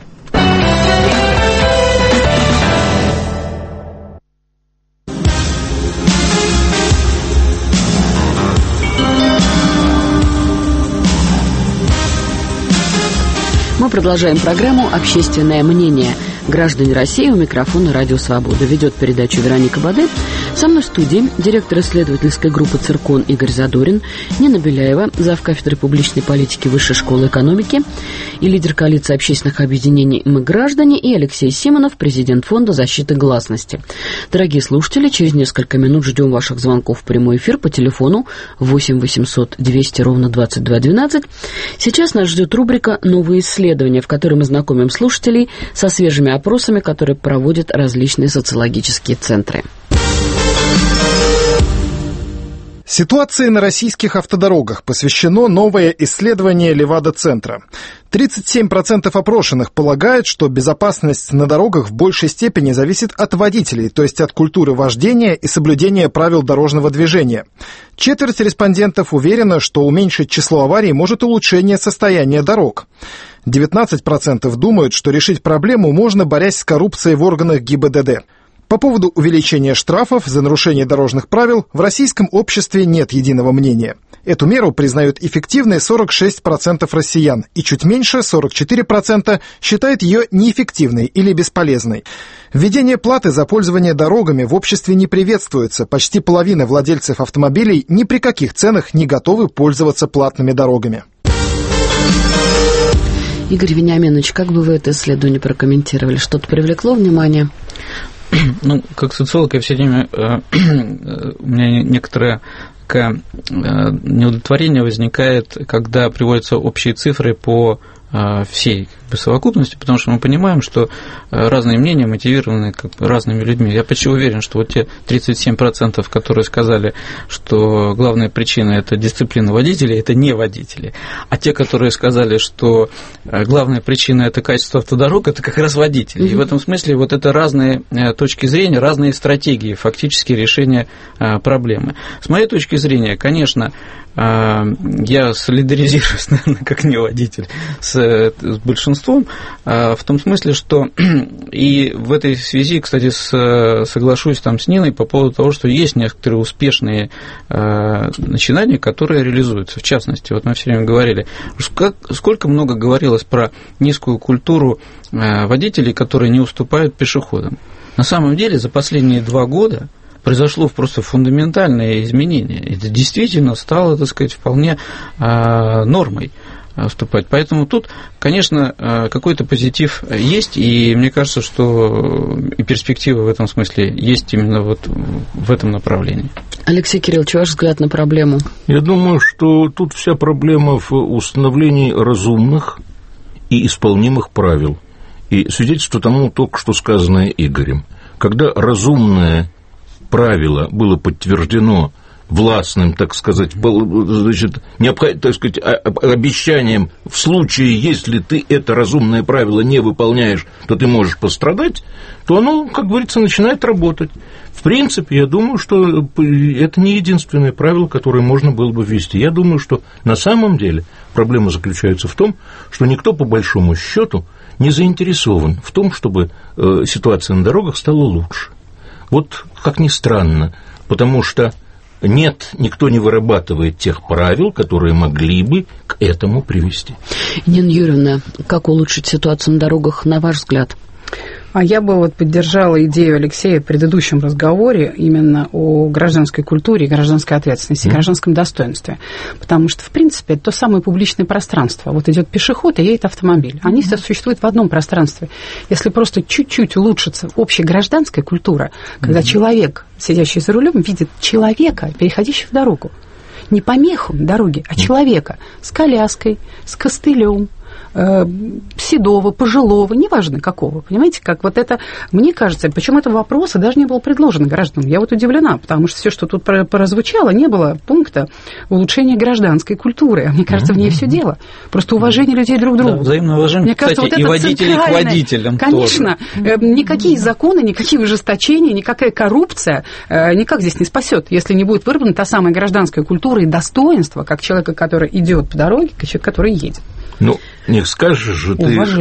Мы продолжаем программу «Общественное мнение». Граждане России, у микрофона Радио Свобода. Ведет передачу Вероника Баде. Со мной в студии директор исследовательской группы «Циркон» Игорь Задорин, Нина Беляева, завкафедры публичной политики Высшей школы экономики и лидер коалиции общественных объединений «Мы граждане», и Алексей Симонов, президент Фонда защиты гласности. Дорогие слушатели, через несколько минут ждем ваших звонков в прямой эфир по телефону 8 800 200 ровно 22 12. Сейчас нас ждет рубрика «Новые исследования», в которой мы знакомим слушателей со свежими опросами, которые проводят различные социологические центры. Ситуации на российских автодорогах посвящено новое исследование Левада-центра. 37% опрошенных полагают, что безопасность на дорогах в большей степени зависит от водителей, то есть от культуры вождения и соблюдения правил дорожного движения. Четверть респондентов уверена, что уменьшить число аварий может улучшение состояния дорог. 19% думают, что решить проблему можно, борясь с коррупцией в органах ГИБДД. По поводу увеличения штрафов за нарушение дорожных правил в российском обществе нет единого мнения. Эту меру признают эффективной 46% россиян, и чуть меньше 44% считают ее неэффективной или бесполезной. Введение платы за пользование дорогами в обществе не приветствуется. Почти половина владельцев автомобилей ни при каких ценах не готовы пользоваться платными дорогами. Игорь Вениаминович, как бы вы это исследование прокомментировали? Что-то привлекло внимание? Ну, как социолог, я все время, у меня некоторое такое неудовлетворение возникает, когда приводятся общие цифры по всей совокупности, потому что мы понимаем, что разные мнения мотивированы разными людьми. Я почти уверен, что вот те 37%, которые сказали, что главная причина – это дисциплина водителей, это не водители. А те, которые сказали, что главная причина – это качество автодорог, это как раз водители. И в этом смысле вот это разные точки зрения, разные стратегии фактически решения проблемы. С моей точки зрения, конечно, я солидаризируюсь, наверное, как не водитель, с согласиться с большинством в том смысле, что и в этой связи, кстати, соглашусь там с Ниной по поводу того, что есть некоторые успешные начинания, которые реализуются. В частности, вот мы все время говорили, сколько много говорилось про низкую культуру водителей, которые не уступают пешеходам. На самом деле за последние 2 года произошло просто фундаментальное изменение. Это действительно стало, так сказать, вполне нормой вступать. Поэтому тут, конечно, какой-то позитив есть, и мне кажется, что и перспектива в этом смысле есть именно вот в этом направлении. Алексей Кириллович, ваш взгляд на проблему? Я думаю, что тут вся проблема в установлении разумных и исполнимых правил. И свидетельство тому только что сказанное Игорем. Когда разумное правило было подтверждено властным, так сказать, значит, так сказать, обещанием, в случае, если ты это разумное правило не выполняешь, то ты можешь пострадать, то оно, как говорится, начинает работать. В принципе, я думаю, что это не единственное правило, которое можно было бы ввести. Я думаю, что на самом деле проблема заключается в том, что никто, по большому счету, не заинтересован в том, чтобы ситуация на дорогах стала лучше. Вот как ни странно, потому что никто не вырабатывает тех правил, которые могли бы к этому привести. Нина Юрьевна, как улучшить ситуацию на дорогах, на ваш взгляд? А я бы вот поддержала идею Алексея в предыдущем разговоре именно о гражданской культуре, гражданской ответственности, гражданском достоинстве. Потому что, в принципе, это то самое публичное пространство. Вот идет пешеход и едет автомобиль. Они все существуют в одном пространстве. Если просто чуть-чуть улучшится общая гражданская культура, когда человек, сидящий за рулем, видит человека, переходящего дорогу. Не помеху дороги, а человека с коляской, с костылем, седого, пожилого, неважно какого, понимаете, как вот это, мне кажется, причем этого вопроса даже не было предложено гражданам. Я вот удивлена, потому что все, что тут прозвучало, не было пункта улучшения гражданской культуры. А мне кажется, в ней все дело. Просто уважение людей друг к другу. Да, взаимное уважение, мне кажется, кстати, вот и водителей к водителям. Конечно, тоже. Никакие законы, никакие ужесточения, никакая коррупция никак здесь не спасет, если не будет выработана та самая гражданская культура и достоинство, как человека, который идет по дороге, как человек, который едет. Ну, не скажешь же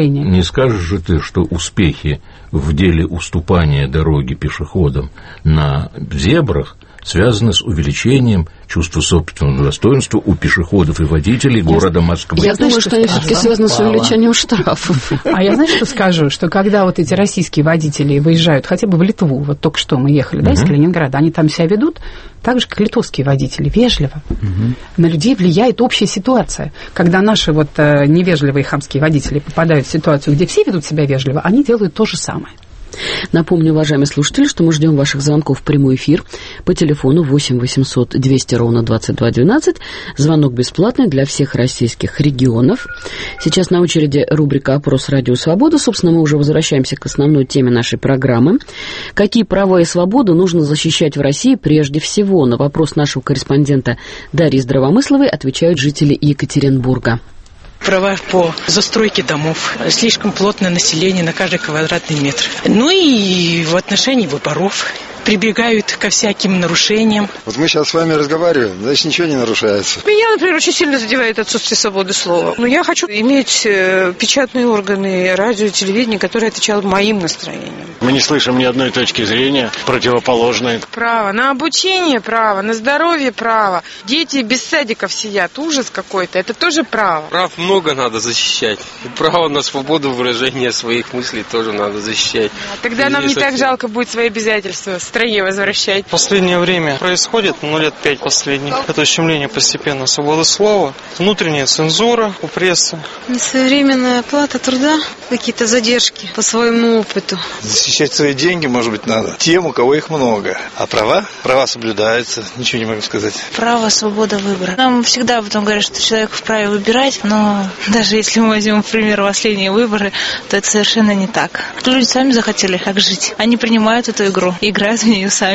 ты, что успехи в деле уступания дороги пешеходам на зебрах связаны с увеличением чувства собственного достоинства у пешеходов и водителей города Москвы. Я думаю, что они все-таки связаны с увеличением штрафов. А я, знаешь, что скажу? Что когда вот эти российские водители выезжают хотя бы в Литву, вот только что мы ехали, да, из Калининграда, они там себя ведут так же, как литовские водители, вежливо. На людей влияет общая ситуация. Когда наши вот невежливые хамские водители попадают в ситуацию, где все ведут себя вежливо, они делают то же самое. Напомню, уважаемые слушатели, что мы ждем ваших звонков в прямой эфир по телефону 8 800 200 ровно 2212. Звонок бесплатный для всех российских регионов. Сейчас на очереди рубрика «Опрос Радио Свобода». Собственно, мы уже возвращаемся к основной теме нашей программы. Какие права и свободы нужно защищать в России прежде всего? На вопрос нашего корреспондента Дарьи Здравомысловой отвечают жители Екатеринбурга. Права по застройке домов, слишком плотное население на каждый квадратный метр. Ну и в отношении выборов прибегают ко всяким нарушениям. Вот мы сейчас с вами разговариваем, значит, ничего не нарушается. Меня, например, очень сильно задевает отсутствие свободы слова. Но я хочу иметь печатные органы, радио, телевидение, которые отвечают моим настроениям. Мы не слышим ни одной точки зрения противоположной. Право на обучение, право на здоровье, право. Дети без садиков сидят, ужас какой-то, это тоже право. Прав много надо защищать. И право на свободу выражения своих мыслей тоже надо защищать. Тогда нам не так жалко будет свои обязательства в стране возвращать. В последнее время происходит, лет 5 последних, это ущемление постепенно свободы слова, внутренняя цензура у прессы. Несвоевременная оплата труда, какие-то задержки по своему опыту. Защищать свои деньги, может быть, надо тем, у кого их много. А права? Права соблюдаются, ничего не могу сказать. Право, свобода выбора. Нам всегда потом говорят, что человек вправе выбирать, но даже если мы возьмем, к примеру, последние выборы, то это совершенно не так. Люди сами захотели как жить. Они принимают эту игру, играют в нее сами.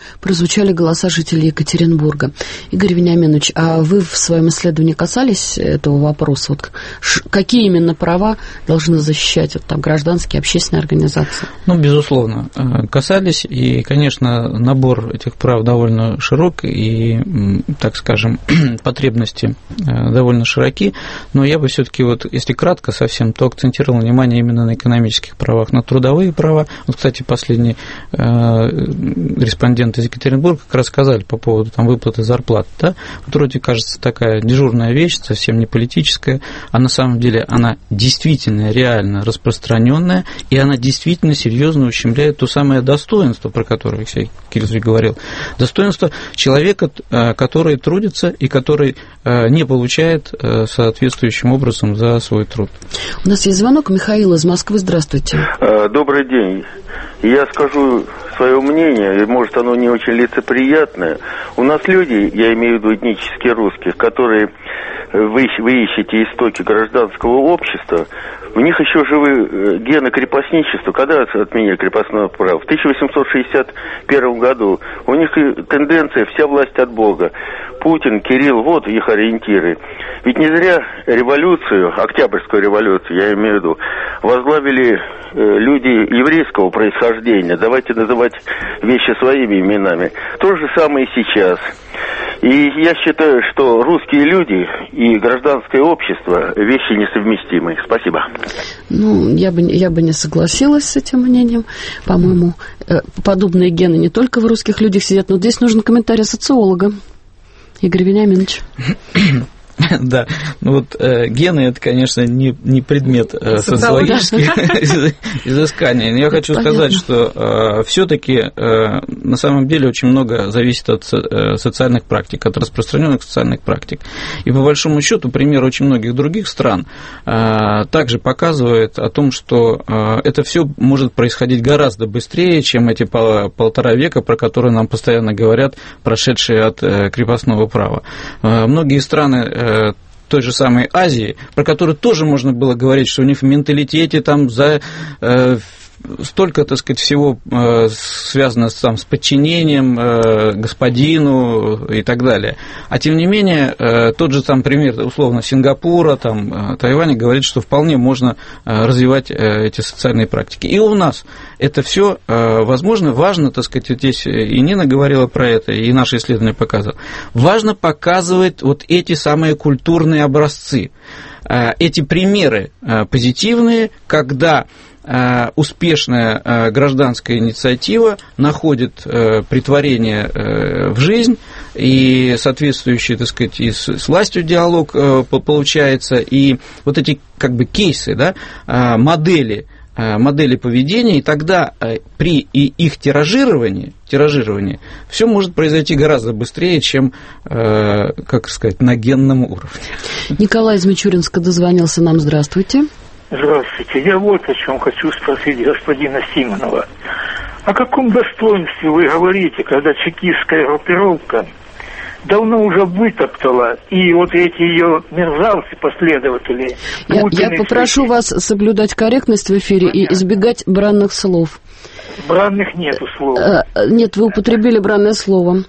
прозвучали голоса жителей Екатеринбурга. Игорь Вениаминович, а вы в своем исследовании касались этого вопроса? Вот какие именно права должны защищать вот, там, гражданские, общественные организации? Ну, безусловно, касались. И, конечно, набор этих прав довольно широк, и, так скажем, потребности довольно широки. Но я бы все-таки, вот, если кратко совсем, то акцентировал внимание именно на экономических правах, на трудовые права. Вот, кстати, последний респондент из Екатеринбурга как раз сказали по поводу там, выплаты зарплат. Да? Вот вроде кажется такая дежурная вещь, совсем не политическая, а на самом деле она действительно реально распространенная, и она действительно серьезно ущемляет то самое достоинство, про которое Алексей Кириллович говорил. Достоинство человека, который трудится и который не получает соответствующим образом за свой труд. У нас есть звонок. Михаил из Москвы. Здравствуйте. Добрый день. Я скажу свое мнение, и может оно не очень лицеприятное. У нас люди, я имею в виду этнически русских, которые вы ищете истоки гражданского общества, у них еще живы гены крепостничества. Когда отменили крепостное право? В 1861 году. У них тенденция «вся власть от Бога». Путин, Кирилл, вот их ориентиры. Ведь не зря революцию, Октябрьскую революцию, я имею в виду, возглавили люди еврейского происхождения. Давайте называть вещи своими именами. То же самое и сейчас. И я считаю, что русские люди и гражданское общество вещи несовместимые. Спасибо. Ну, я бы не согласилась с этим мнением. По-моему, подобные гены не только в русских людях сидят, но здесь нужен комментарий социолога. Игорь Вениаминович. Да, ну вот гены это, конечно, не предмет социологических изысканий. Но я хочу сказать, что все-таки на самом деле очень много зависит от социальных практик, от распространенных социальных практик. И по большому счету пример очень многих других стран также показывает о том, что это все может происходить гораздо быстрее, чем эти 1,5 века, про которые нам постоянно говорят, прошедшие от крепостного права. Многие страны той же самой Азии, про которую тоже можно было говорить, что у них в менталитете там за столько, так сказать, всего связано там, с подчинением господину и так далее. А тем не менее, тот же там пример, условно, Сингапура, там, Тайваня говорит, что вполне можно развивать эти социальные практики. И у нас это все возможно, важно, так сказать, вот здесь и Нина говорила про это, и наше исследование показывало. Важно показывать вот эти самые культурные образцы, эти примеры позитивные, когда успешная гражданская инициатива находит претворение в жизнь, и соответствующий, так сказать, и с властью диалог получается, и вот эти как бы кейсы, да, модели поведения, и тогда при их тиражировании все может произойти гораздо быстрее, чем, как сказать, на генном уровне. Николай из Мичуринска дозвонился нам. Здравствуйте. Здравствуйте. Я вот о чем хочу спросить господина Симонова. О каком достоинстве вы говорите, когда чекистская группировка давно уже вытоптала, и вот эти ее мерзавцы, последователи... Я попрошу вас соблюдать корректность в эфире и избегать бранных слов. Бранных нету слов. Нет, вы употребили бранное слово.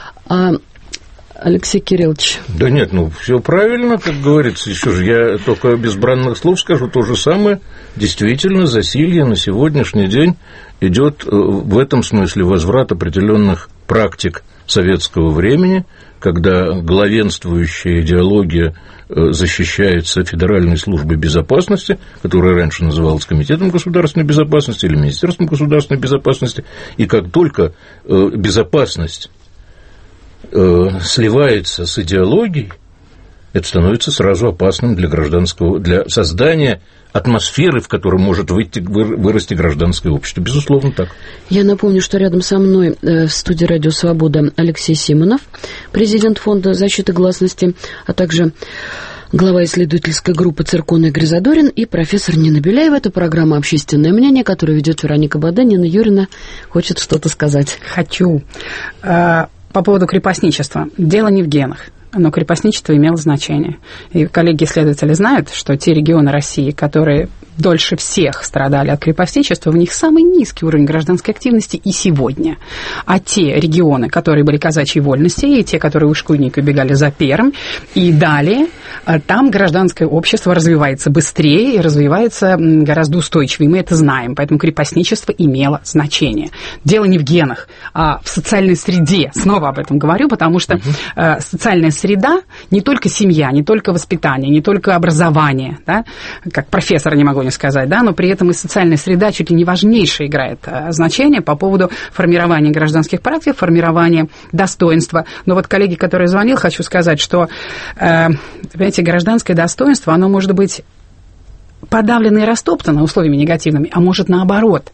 Алексей Кириллович. Да нет, ну все правильно, как говорится. Еще же я только без бранных слов скажу то же самое. Действительно, засилье на сегодняшний день идет в этом смысле возврат определенных практик советского времени, когда главенствующая идеология защищается Федеральной службой безопасности, которая раньше называлась Комитетом государственной безопасности или Министерством государственной безопасности, и как только безопасность сливается с идеологией, это становится сразу опасным для гражданского, для создания атмосферы, в которой может вырасти гражданское общество. Безусловно, так. Я напомню, что рядом со мной в студии «Радио Свобода» Алексей Симонов, президент Фонда защиты гласности, а также глава исследовательской группы «Циркон» Игорь Задорин и профессор Нина Беляева. Это программа «Общественное мнение», которую ведет Вероника Бада. Нина Юрьевна хочет что-то сказать. Хочу. По поводу крепостничества. Дело не в генах. но крепостничество имело значение. И коллеги-исследователи знают, что те регионы России, которые дольше всех страдали от крепостничества, в них самый низкий уровень гражданской активности и сегодня. А те регионы, которые были казачьей вольности, и те, которые у школьника убегали за Пермь, и далее, там гражданское общество развивается быстрее и развивается гораздо устойчивее. Мы это знаем, поэтому крепостничество имело значение. Дело не в генах, а в социальной среде. Снова об этом говорю, потому что социальная среда, не только семья, не только воспитание, не только образование, да, как профессор не могу не сказать, да, но при этом и социальная среда чуть ли не важнейшее играет значение по поводу формирования гражданских прав, формирования достоинства. Но вот коллеги, который звонил, хочу сказать, что, понимаете, гражданское достоинство, оно может быть подавлено и растоптано условиями негативными, а может наоборот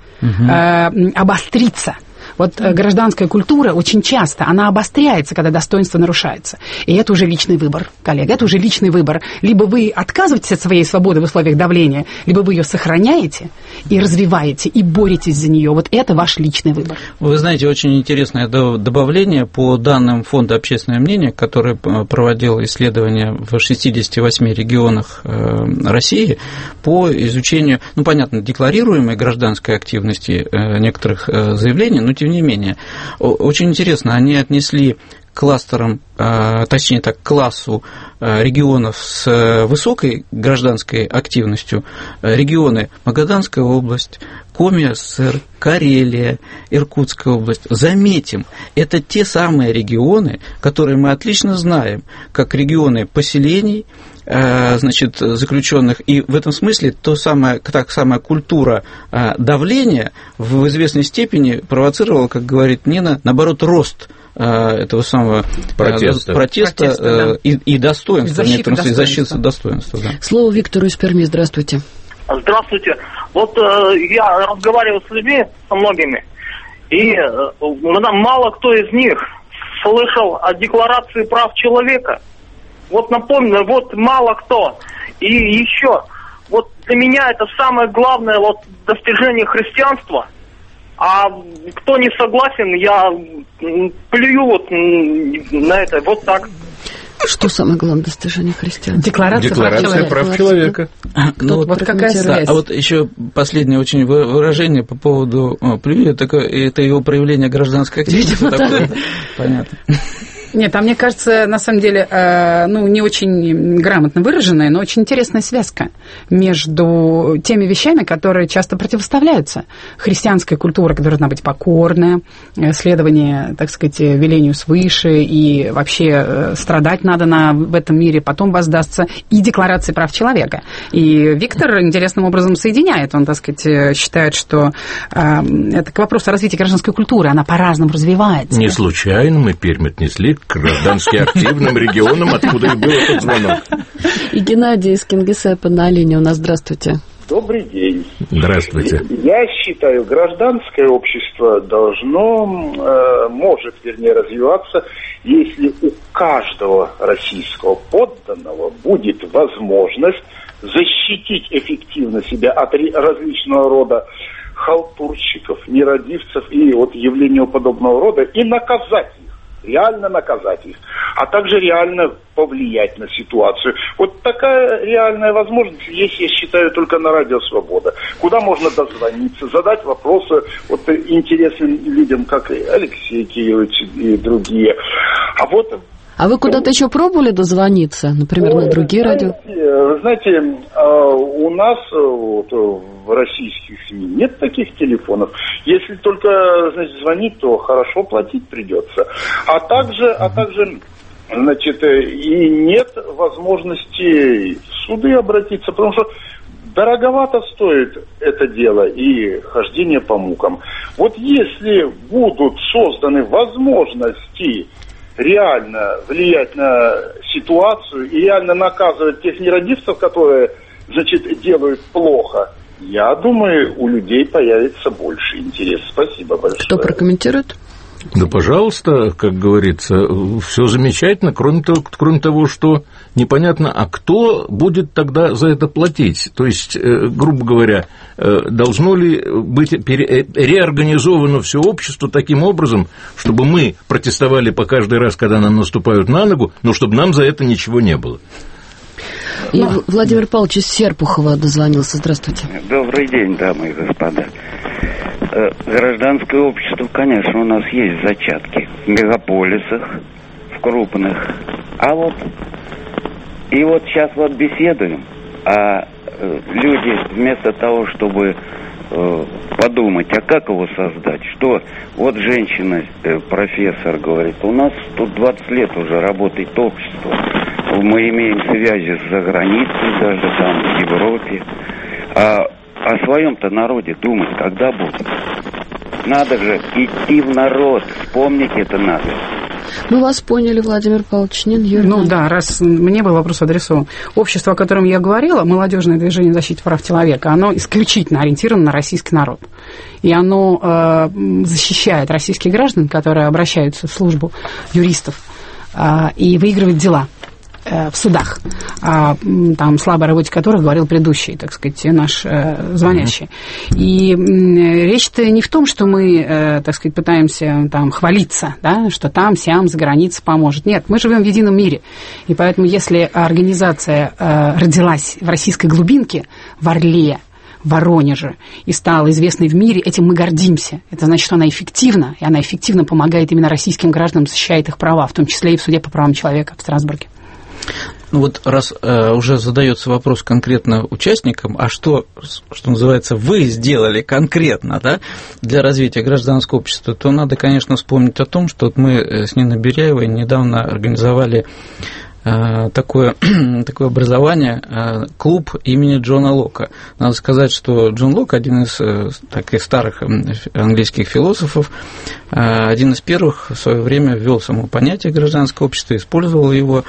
обостриться. Вот гражданская культура очень часто, она обостряется, когда достоинство нарушается. И это уже личный выбор, коллега, это уже личный выбор. Либо вы отказываетесь от своей свободы в условиях давления, либо вы ее сохраняете и развиваете, и боретесь за нее. Вот это ваш личный выбор. Вы знаете, очень интересное добавление по данным Фонда общественного мнения, который проводил исследования в 68 регионах России по изучению, ну, понятно, декларируемой гражданской активности некоторых заявлений, но тем не менее, очень интересно, они отнесли к кластерам, точнее так, к классу регионов с высокой гражданской активностью регионы Магаданская область, Коми СССР, Карелия, Иркутская область. Заметим, это те самые регионы, которые мы отлично знаем, как регионы поселений, значит, заключенных, и в этом смысле та самая культура давления в известной степени провоцировала, как говорит Нина, наоборот, рост этого самого протеста и достоинства, защиты достоинства. Да. Слово Виктору из Перми, здравствуйте. Здравствуйте. Вот я разговаривал с людьми, со многими, и мало кто из них слышал о Декларации прав человека. Вот напомню, вот мало кто. И еще, вот для меня это самое главное вот достижение христианства. А кто не согласен, я плюю вот на это, вот так. Что самое главное достижение христианства? Декларация прав человека. Ну, вот какая связь? А вот еще последнее очень выражение по поводу плюю, это его проявление гражданской активности. Понятно. Нет, а мне кажется, на самом деле, не очень грамотно выраженная, но очень интересная связка между теми вещами, которые часто противоставляются. Христианская культура, которая должна быть покорная, следование, так сказать, велению свыше, и вообще страдать надо в этом мире, потом воздастся, и Декларация прав человека. И Виктор интересным образом соединяет. Он, так сказать, считает, что это к вопросу о развитии гражданской культуры, она по-разному развивается. Не случайно мы Пермь отнесли к граждански активным регионам, откуда и был этот звонок. И Геннадий из Кингисеппа на линии у нас. Здравствуйте. Добрый день. Здравствуйте. Я считаю, гражданское общество может развиваться, если у каждого российского подданного будет возможность защитить эффективно себя от различного рода халтурщиков, нерадивцев и вот явления подобного рода, и наказать их. Реально наказать их, а также реально повлиять на ситуацию. Вот такая реальная возможность есть, я считаю, только на Радио Свобода, куда можно дозвониться, задать вопросы вот интересным людям, как и Алексей Киевич и другие. А вы куда-то еще пробовали дозвониться, например, на другие радио? Вы знаете, у нас в российских СМИ нет таких телефонов. Если только, значит, звонить, то хорошо платить придется. А также, значит, и нет возможности в суды обратиться, потому что дороговато стоит это дело и хождение по мукам. Вот если будут созданы возможности реально влиять на ситуацию и реально наказывать тех нерадивцев, которые, значит, делают плохо, я думаю, у людей появится больше интерес. Спасибо большое. Кто прокомментирует? Да, пожалуйста, как говорится, все замечательно, кроме того, что непонятно, а кто будет тогда за это платить? То есть, грубо говоря, должно ли быть реорганизовано все общество таким образом, чтобы мы протестовали по каждый раз, когда нам наступают на ногу, но чтобы нам за это ничего не было? И Владимир Павлович из Серпухова дозвонился. Здравствуйте. Добрый день, дамы и господа. Гражданское общество, конечно, у нас есть зачатки в мегаполисах, в крупных. А вот сейчас беседуем, а люди вместо того, чтобы подумать, а как его создать, что вот женщина, профессор, говорит, у нас тут 20 лет уже работает общество, мы имеем связи за границей, даже там в Европе, а о своем-то народе думать когда будет? Надо же идти в народ, вспомнить это надо. Мы вас поняли, Владимир Павлович, Нина Юрьевна. Ну да, раз мне был вопрос адресован. Общество, о котором я говорила, молодежное движение защиты прав человека, оно исключительно ориентировано на российский народ. И оно защищает российских граждан, которые обращаются в службу юристов, и выигрывает дела в судах, там слабой работе которых говорил предыдущий, так сказать, наш звонящий. И речь-то не в том, что мы, так сказать, пытаемся там хвалиться, да, что там, сям, за границей поможет. Нет, мы живем в едином мире. И поэтому, если организация родилась в российской глубинке, в Орле, в Воронеже, и стала известной в мире, этим мы гордимся. Это значит, что она эффективна, и она эффективно помогает именно российским гражданам, защищает их права, в том числе и в суде по правам человека в Страсбурге. Ну вот раз уже задается вопрос конкретно участникам, а что называется, вы сделали конкретно, да, для развития гражданского общества, то надо, конечно, вспомнить о том, что мы с Ниной Беряевой недавно организовали такое образование, клуб имени Джона Лока. Надо сказать, что Джон Лок, один из таких старых английских философов, один из первых в свое время ввел само понятие гражданского общества, использовал его.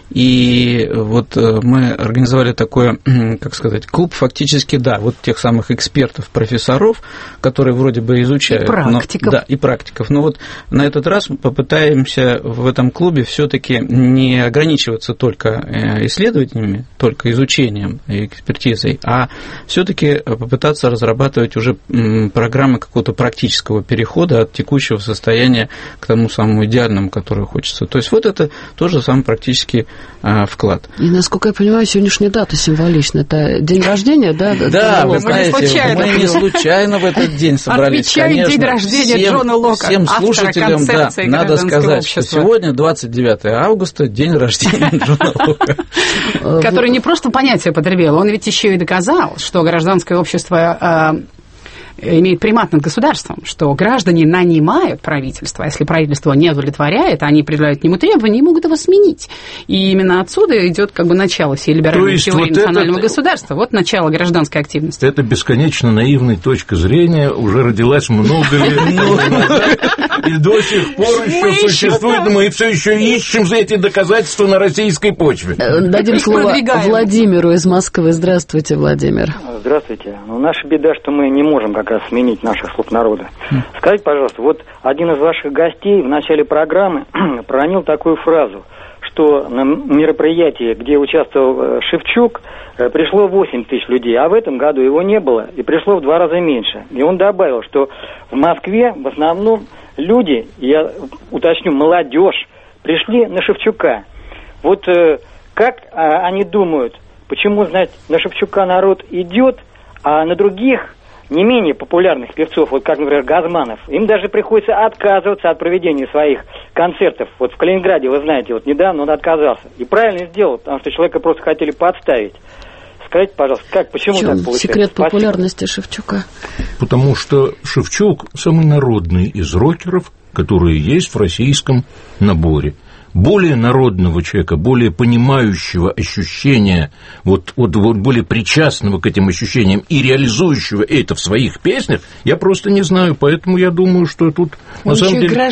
И вот мы организовали такой, как сказать, клуб фактически, да, вот тех самых экспертов, профессоров, которые вроде бы изучают. И практиков. И практиков. Но вот на этот раз попытаемся в этом клубе все-таки не ограничиваться только исследованиями, только изучением и экспертизой, а все-таки попытаться разрабатывать уже программы какого-то практического перехода от текущего состояния к тому самому идеальному, которое хочется. То есть вот это тоже самый практический вклад. И, насколько я понимаю, сегодняшняя дата символична. Это день рождения, да? Да, вы знаете, мы не случайно в этот день собрались. Отмечаем день рождения Джона Лока, всем слушателям, да, надо сказать, что сегодня, 29 августа, день рождения Джона Лока. Который не просто понятие потребил, он ведь еще и доказал, что гражданское общество имеет примат над государством, что граждане нанимают правительство, а если правительство не удовлетворяет, они предъявляют к нему требования и могут его сменить. И именно отсюда идет как бы начало всей либеральной теории национального государства. Вот начало гражданской активности. Это бесконечно наивная точка зрения уже родилась много лет назад, и до сих пор еще существует, мы все еще ищем эти доказательства на российской почве. Дадим слово Владимиру из Москвы. Здравствуйте, Владимир. Здравствуйте. Наша беда, что мы не можем как раз сменить наших слуг народа. Скажите, пожалуйста, вот один из ваших гостей в начале программы проронил такую фразу, что на мероприятии, где участвовал Шевчук, пришло 8 тысяч людей, а в этом году его не было, и пришло в 2 раза меньше. И он добавил, что в Москве в основном люди, я уточню, молодежь, пришли на Шевчука. Вот как они думают, почему, знаете, на Шевчука народ идет, а на других не менее популярных певцов, вот как, например, Газманов, им даже приходится отказываться от проведения своих концертов. Вот в Калининграде, вы знаете, вот недавно он отказался. И правильно сделал, потому что человека просто хотели подставить. Скажите, пожалуйста, почему так получается? Секрет популярности Шевчука? Потому что Шевчук самый народный из рокеров, которые есть в российском наборе. Более народного человека, более понимающего ощущения, вот более причастного к этим ощущениям и реализующего это в своих песнях, я просто не знаю, поэтому я думаю, что тут он на самом деле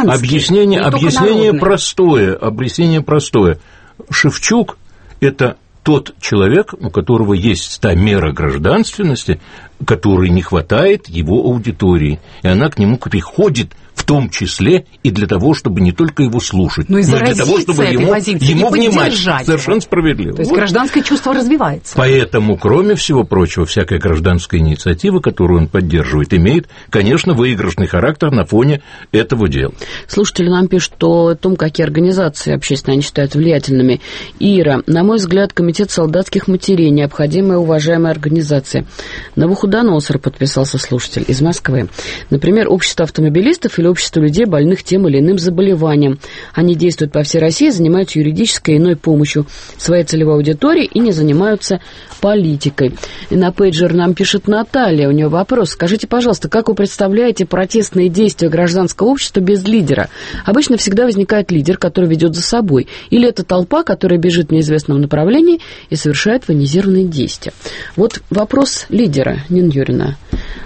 объяснение простое. Шевчук – это тот человек, у которого есть та мера гражданственности, которой не хватает его аудитории, и она к нему приходит в том числе и для того, чтобы не только его слушать, но и для того, чтобы ему внимать. Совершенно справедливо. То есть гражданское чувство развивается. Поэтому, кроме всего прочего, всякая гражданская инициатива, которую он поддерживает, имеет, конечно, выигрышный характер на фоне этого дела. Слушатели нам пишут о том, какие организации общественные они считают влиятельными. Ира, на мой взгляд, Комитет солдатских матерей, необходимая и уважаемая организация. Навуходоносор, подписался слушатель из Москвы. Например, общество автомобилистов или общество людей, больных тем или иным заболеванием. Они действуют по всей России, занимаются юридической и иной помощью своей целевой аудитории и не занимаются политикой. И на пейджер нам пишет Наталья, у нее вопрос. Скажите, пожалуйста, как вы представляете протестные действия гражданского общества без лидера? Обычно всегда возникает лидер, который ведет за собой. Или это толпа, которая бежит в неизвестном направлении и совершает военизированные действия. Вот вопрос лидера, Нина Юрьевна.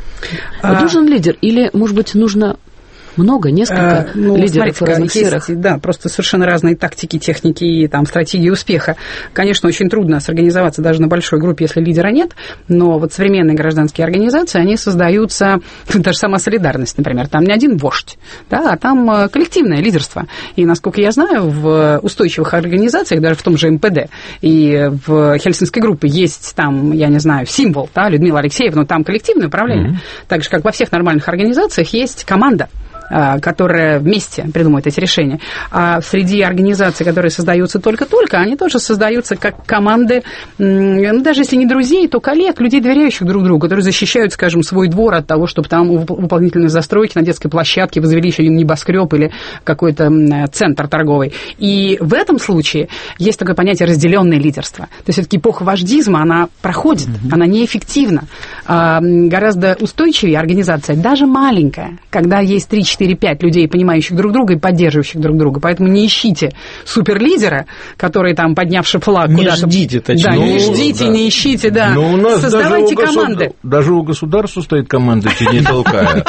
Нужен лидер или, может быть, нужно много, несколько лидеров в разных сферах? Да, просто совершенно разные тактики, техники и там, стратегии успеха. Конечно, очень трудно сорганизоваться даже на большой группе, если лидера нет, но вот современные гражданские организации, они создаются, даже сама солидарность, например, там не один вождь, да, а там коллективное лидерство. И, насколько я знаю, в устойчивых организациях, даже в том же МПД и в Хельсинской группе есть там, я не знаю, символ, да, Людмила Алексеевна, там коллективное управление. Так же, как во всех нормальных организациях есть команда, которые вместе придумывают эти решения. А среди организаций, которые создаются только-только, они тоже создаются как команды, ну, даже если не друзей, то коллег, людей, доверяющих друг другу, которые защищают, скажем, свой двор от того, чтобы там у выполнительной застройки на детской площадке возвели еще один небоскреб или какой-то центр торговый. И в этом случае есть такое понятие разделенное лидерство. То есть все-таки эпоха вождизма, она проходит, она неэффективна. Гораздо устойчивее организация, даже маленькая, когда есть 3-4-5 людей, понимающих друг друга и поддерживающих друг друга. Поэтому не ищите суперлидера, который там, поднявший флаг, не ждите, точнее. Да, не ждите, не ищите, да. Но у нас создавайте команды. Даже у государства стоит команда, не толкая.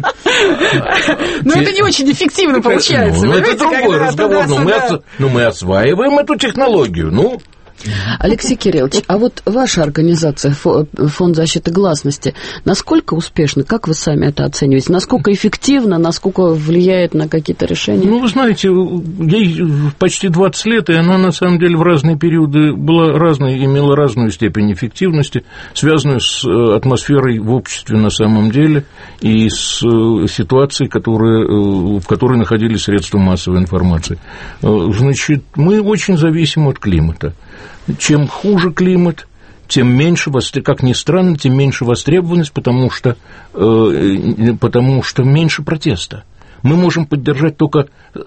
Но это не очень эффективно получается. Ну, это другой разговор. Но мы осваиваем эту технологию, Алексей Кириллович, а вот ваша организация, Фонд защиты гласности, насколько успешна, как вы сами это оцениваете? Насколько эффективна, насколько влияет на какие-то решения? Вы знаете, ей почти 20 лет, и она, на самом деле, в разные периоды была разной, имела разную степень эффективности, связанную с атмосферой в обществе на самом деле и с ситуацией, в которой находились средства массовой информации. Значит, мы очень зависим от климата. Чем хуже климат, тем меньше, как ни странно, тем меньше востребованность, потому что меньше протеста. Мы можем поддержать только,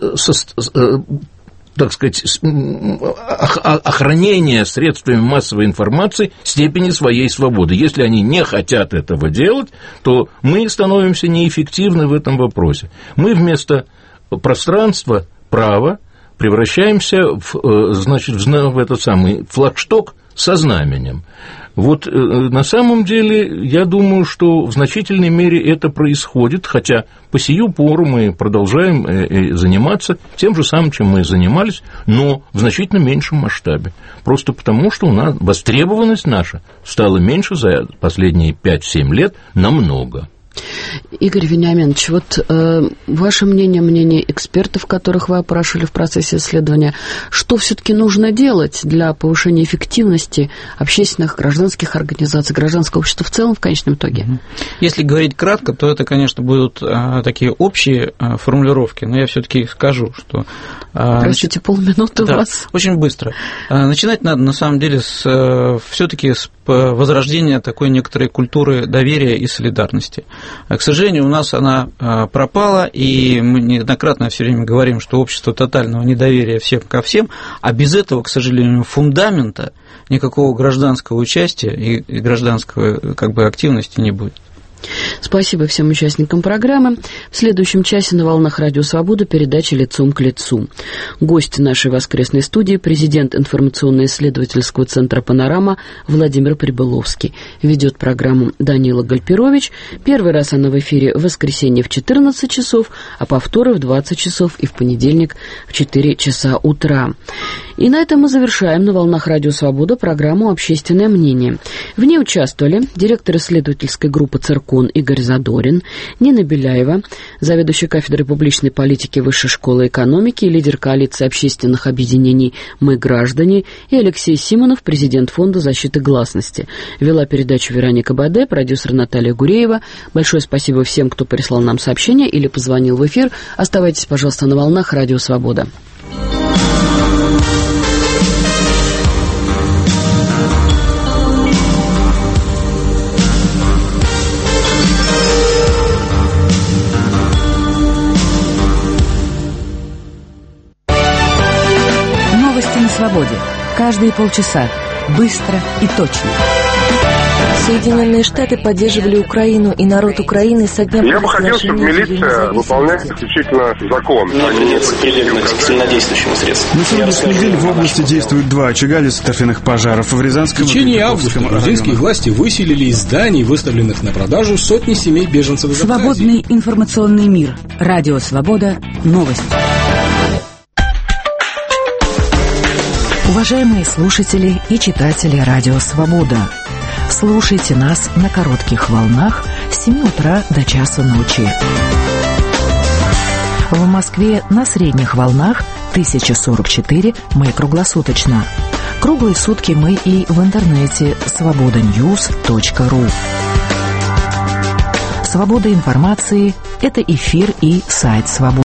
так сказать, охранение средствами массовой информации степени своей свободы. Если они не хотят этого делать, то мы становимся неэффективны в этом вопросе. Мы вместо пространства права превращаемся в этот самый флагшток со знаменем. Вот на самом деле, я думаю, что в значительной мере это происходит, хотя по сию пору мы продолжаем заниматься тем же самым, чем мы и занимались, но в значительно меньшем масштабе. Просто потому, что у нас востребованность наша стала меньше за последние 5-7 лет намного. Игорь Вениаминович, вот ваше мнение экспертов, которых вы опрашивали в процессе исследования, что все-таки нужно делать для повышения эффективности общественных, гражданских организаций, гражданского общества в целом в конечном итоге? Если говорить кратко, то это, конечно, будут такие общие формулировки, но я все-таки скажу, что... Простите, полминуты у вас. Очень быстро. Начинать надо, на самом деле, все-таки с возрождения такой некоторой культуры доверия и солидарности. К сожалению, у нас она пропала, и мы неоднократно все время говорим, что общество тотального недоверия всем ко всем, а без этого, к сожалению, фундамента никакого гражданского участия и гражданской активности не будет. Спасибо всем участникам программы. В следующем часе на волнах Радио Свобода передача «Лицом к лицу». Гость нашей воскресной студии – президент информационно-исследовательского центра «Панорама» Владимир Прибыловский. Ведет программу Данила Гальперович. Первый раз она в эфире в воскресенье в 14 часов, а повторы в 20 часов и в понедельник в 4 часа утра. И на этом мы завершаем на волнах Радио Свобода программу «Общественное мнение». В ней участвовали директор исследовательской группы «Циркон» Игорь Задорин, Нина Беляева, заведующая кафедрой публичной политики Высшей школы экономики и лидер коалиции общественных объединений «Мы граждане», и Алексей Симонов, президент Фонда защиты гласности. Вела передачу Вероника Баде, продюсер Наталья Гуреева. Большое спасибо всем, кто прислал нам сообщения или позвонил в эфир. Оставайтесь, пожалуйста, на волнах Радио Свобода. Новости на свободе. Каждые полчаса. Быстро и точно. Соединенные Штаты поддерживали Украину и народ Украины со дня Я бы хотел, чтобы милиция выполняла исключительно закон. Нет предельно к сильнодействующему средству. На сегодняшний день в области действуют 2 очага лесоторфяных пожаров. В Рязанском... В течение августа грузинские власти выселили из зданий, выставленных на продажу, сотни семей беженцев из Абхазии. Свободный информационный мир. Радио Свобода. Новости. Уважаемые слушатели и читатели Радио Свобода, слушайте нас на коротких волнах с 7 утра до часу ночи. В Москве на средних волнах 1044 мы круглосуточно. Круглые сутки мы и в интернете svobodanews.ru. Свобода информации – это эфир и сайт «Свобода».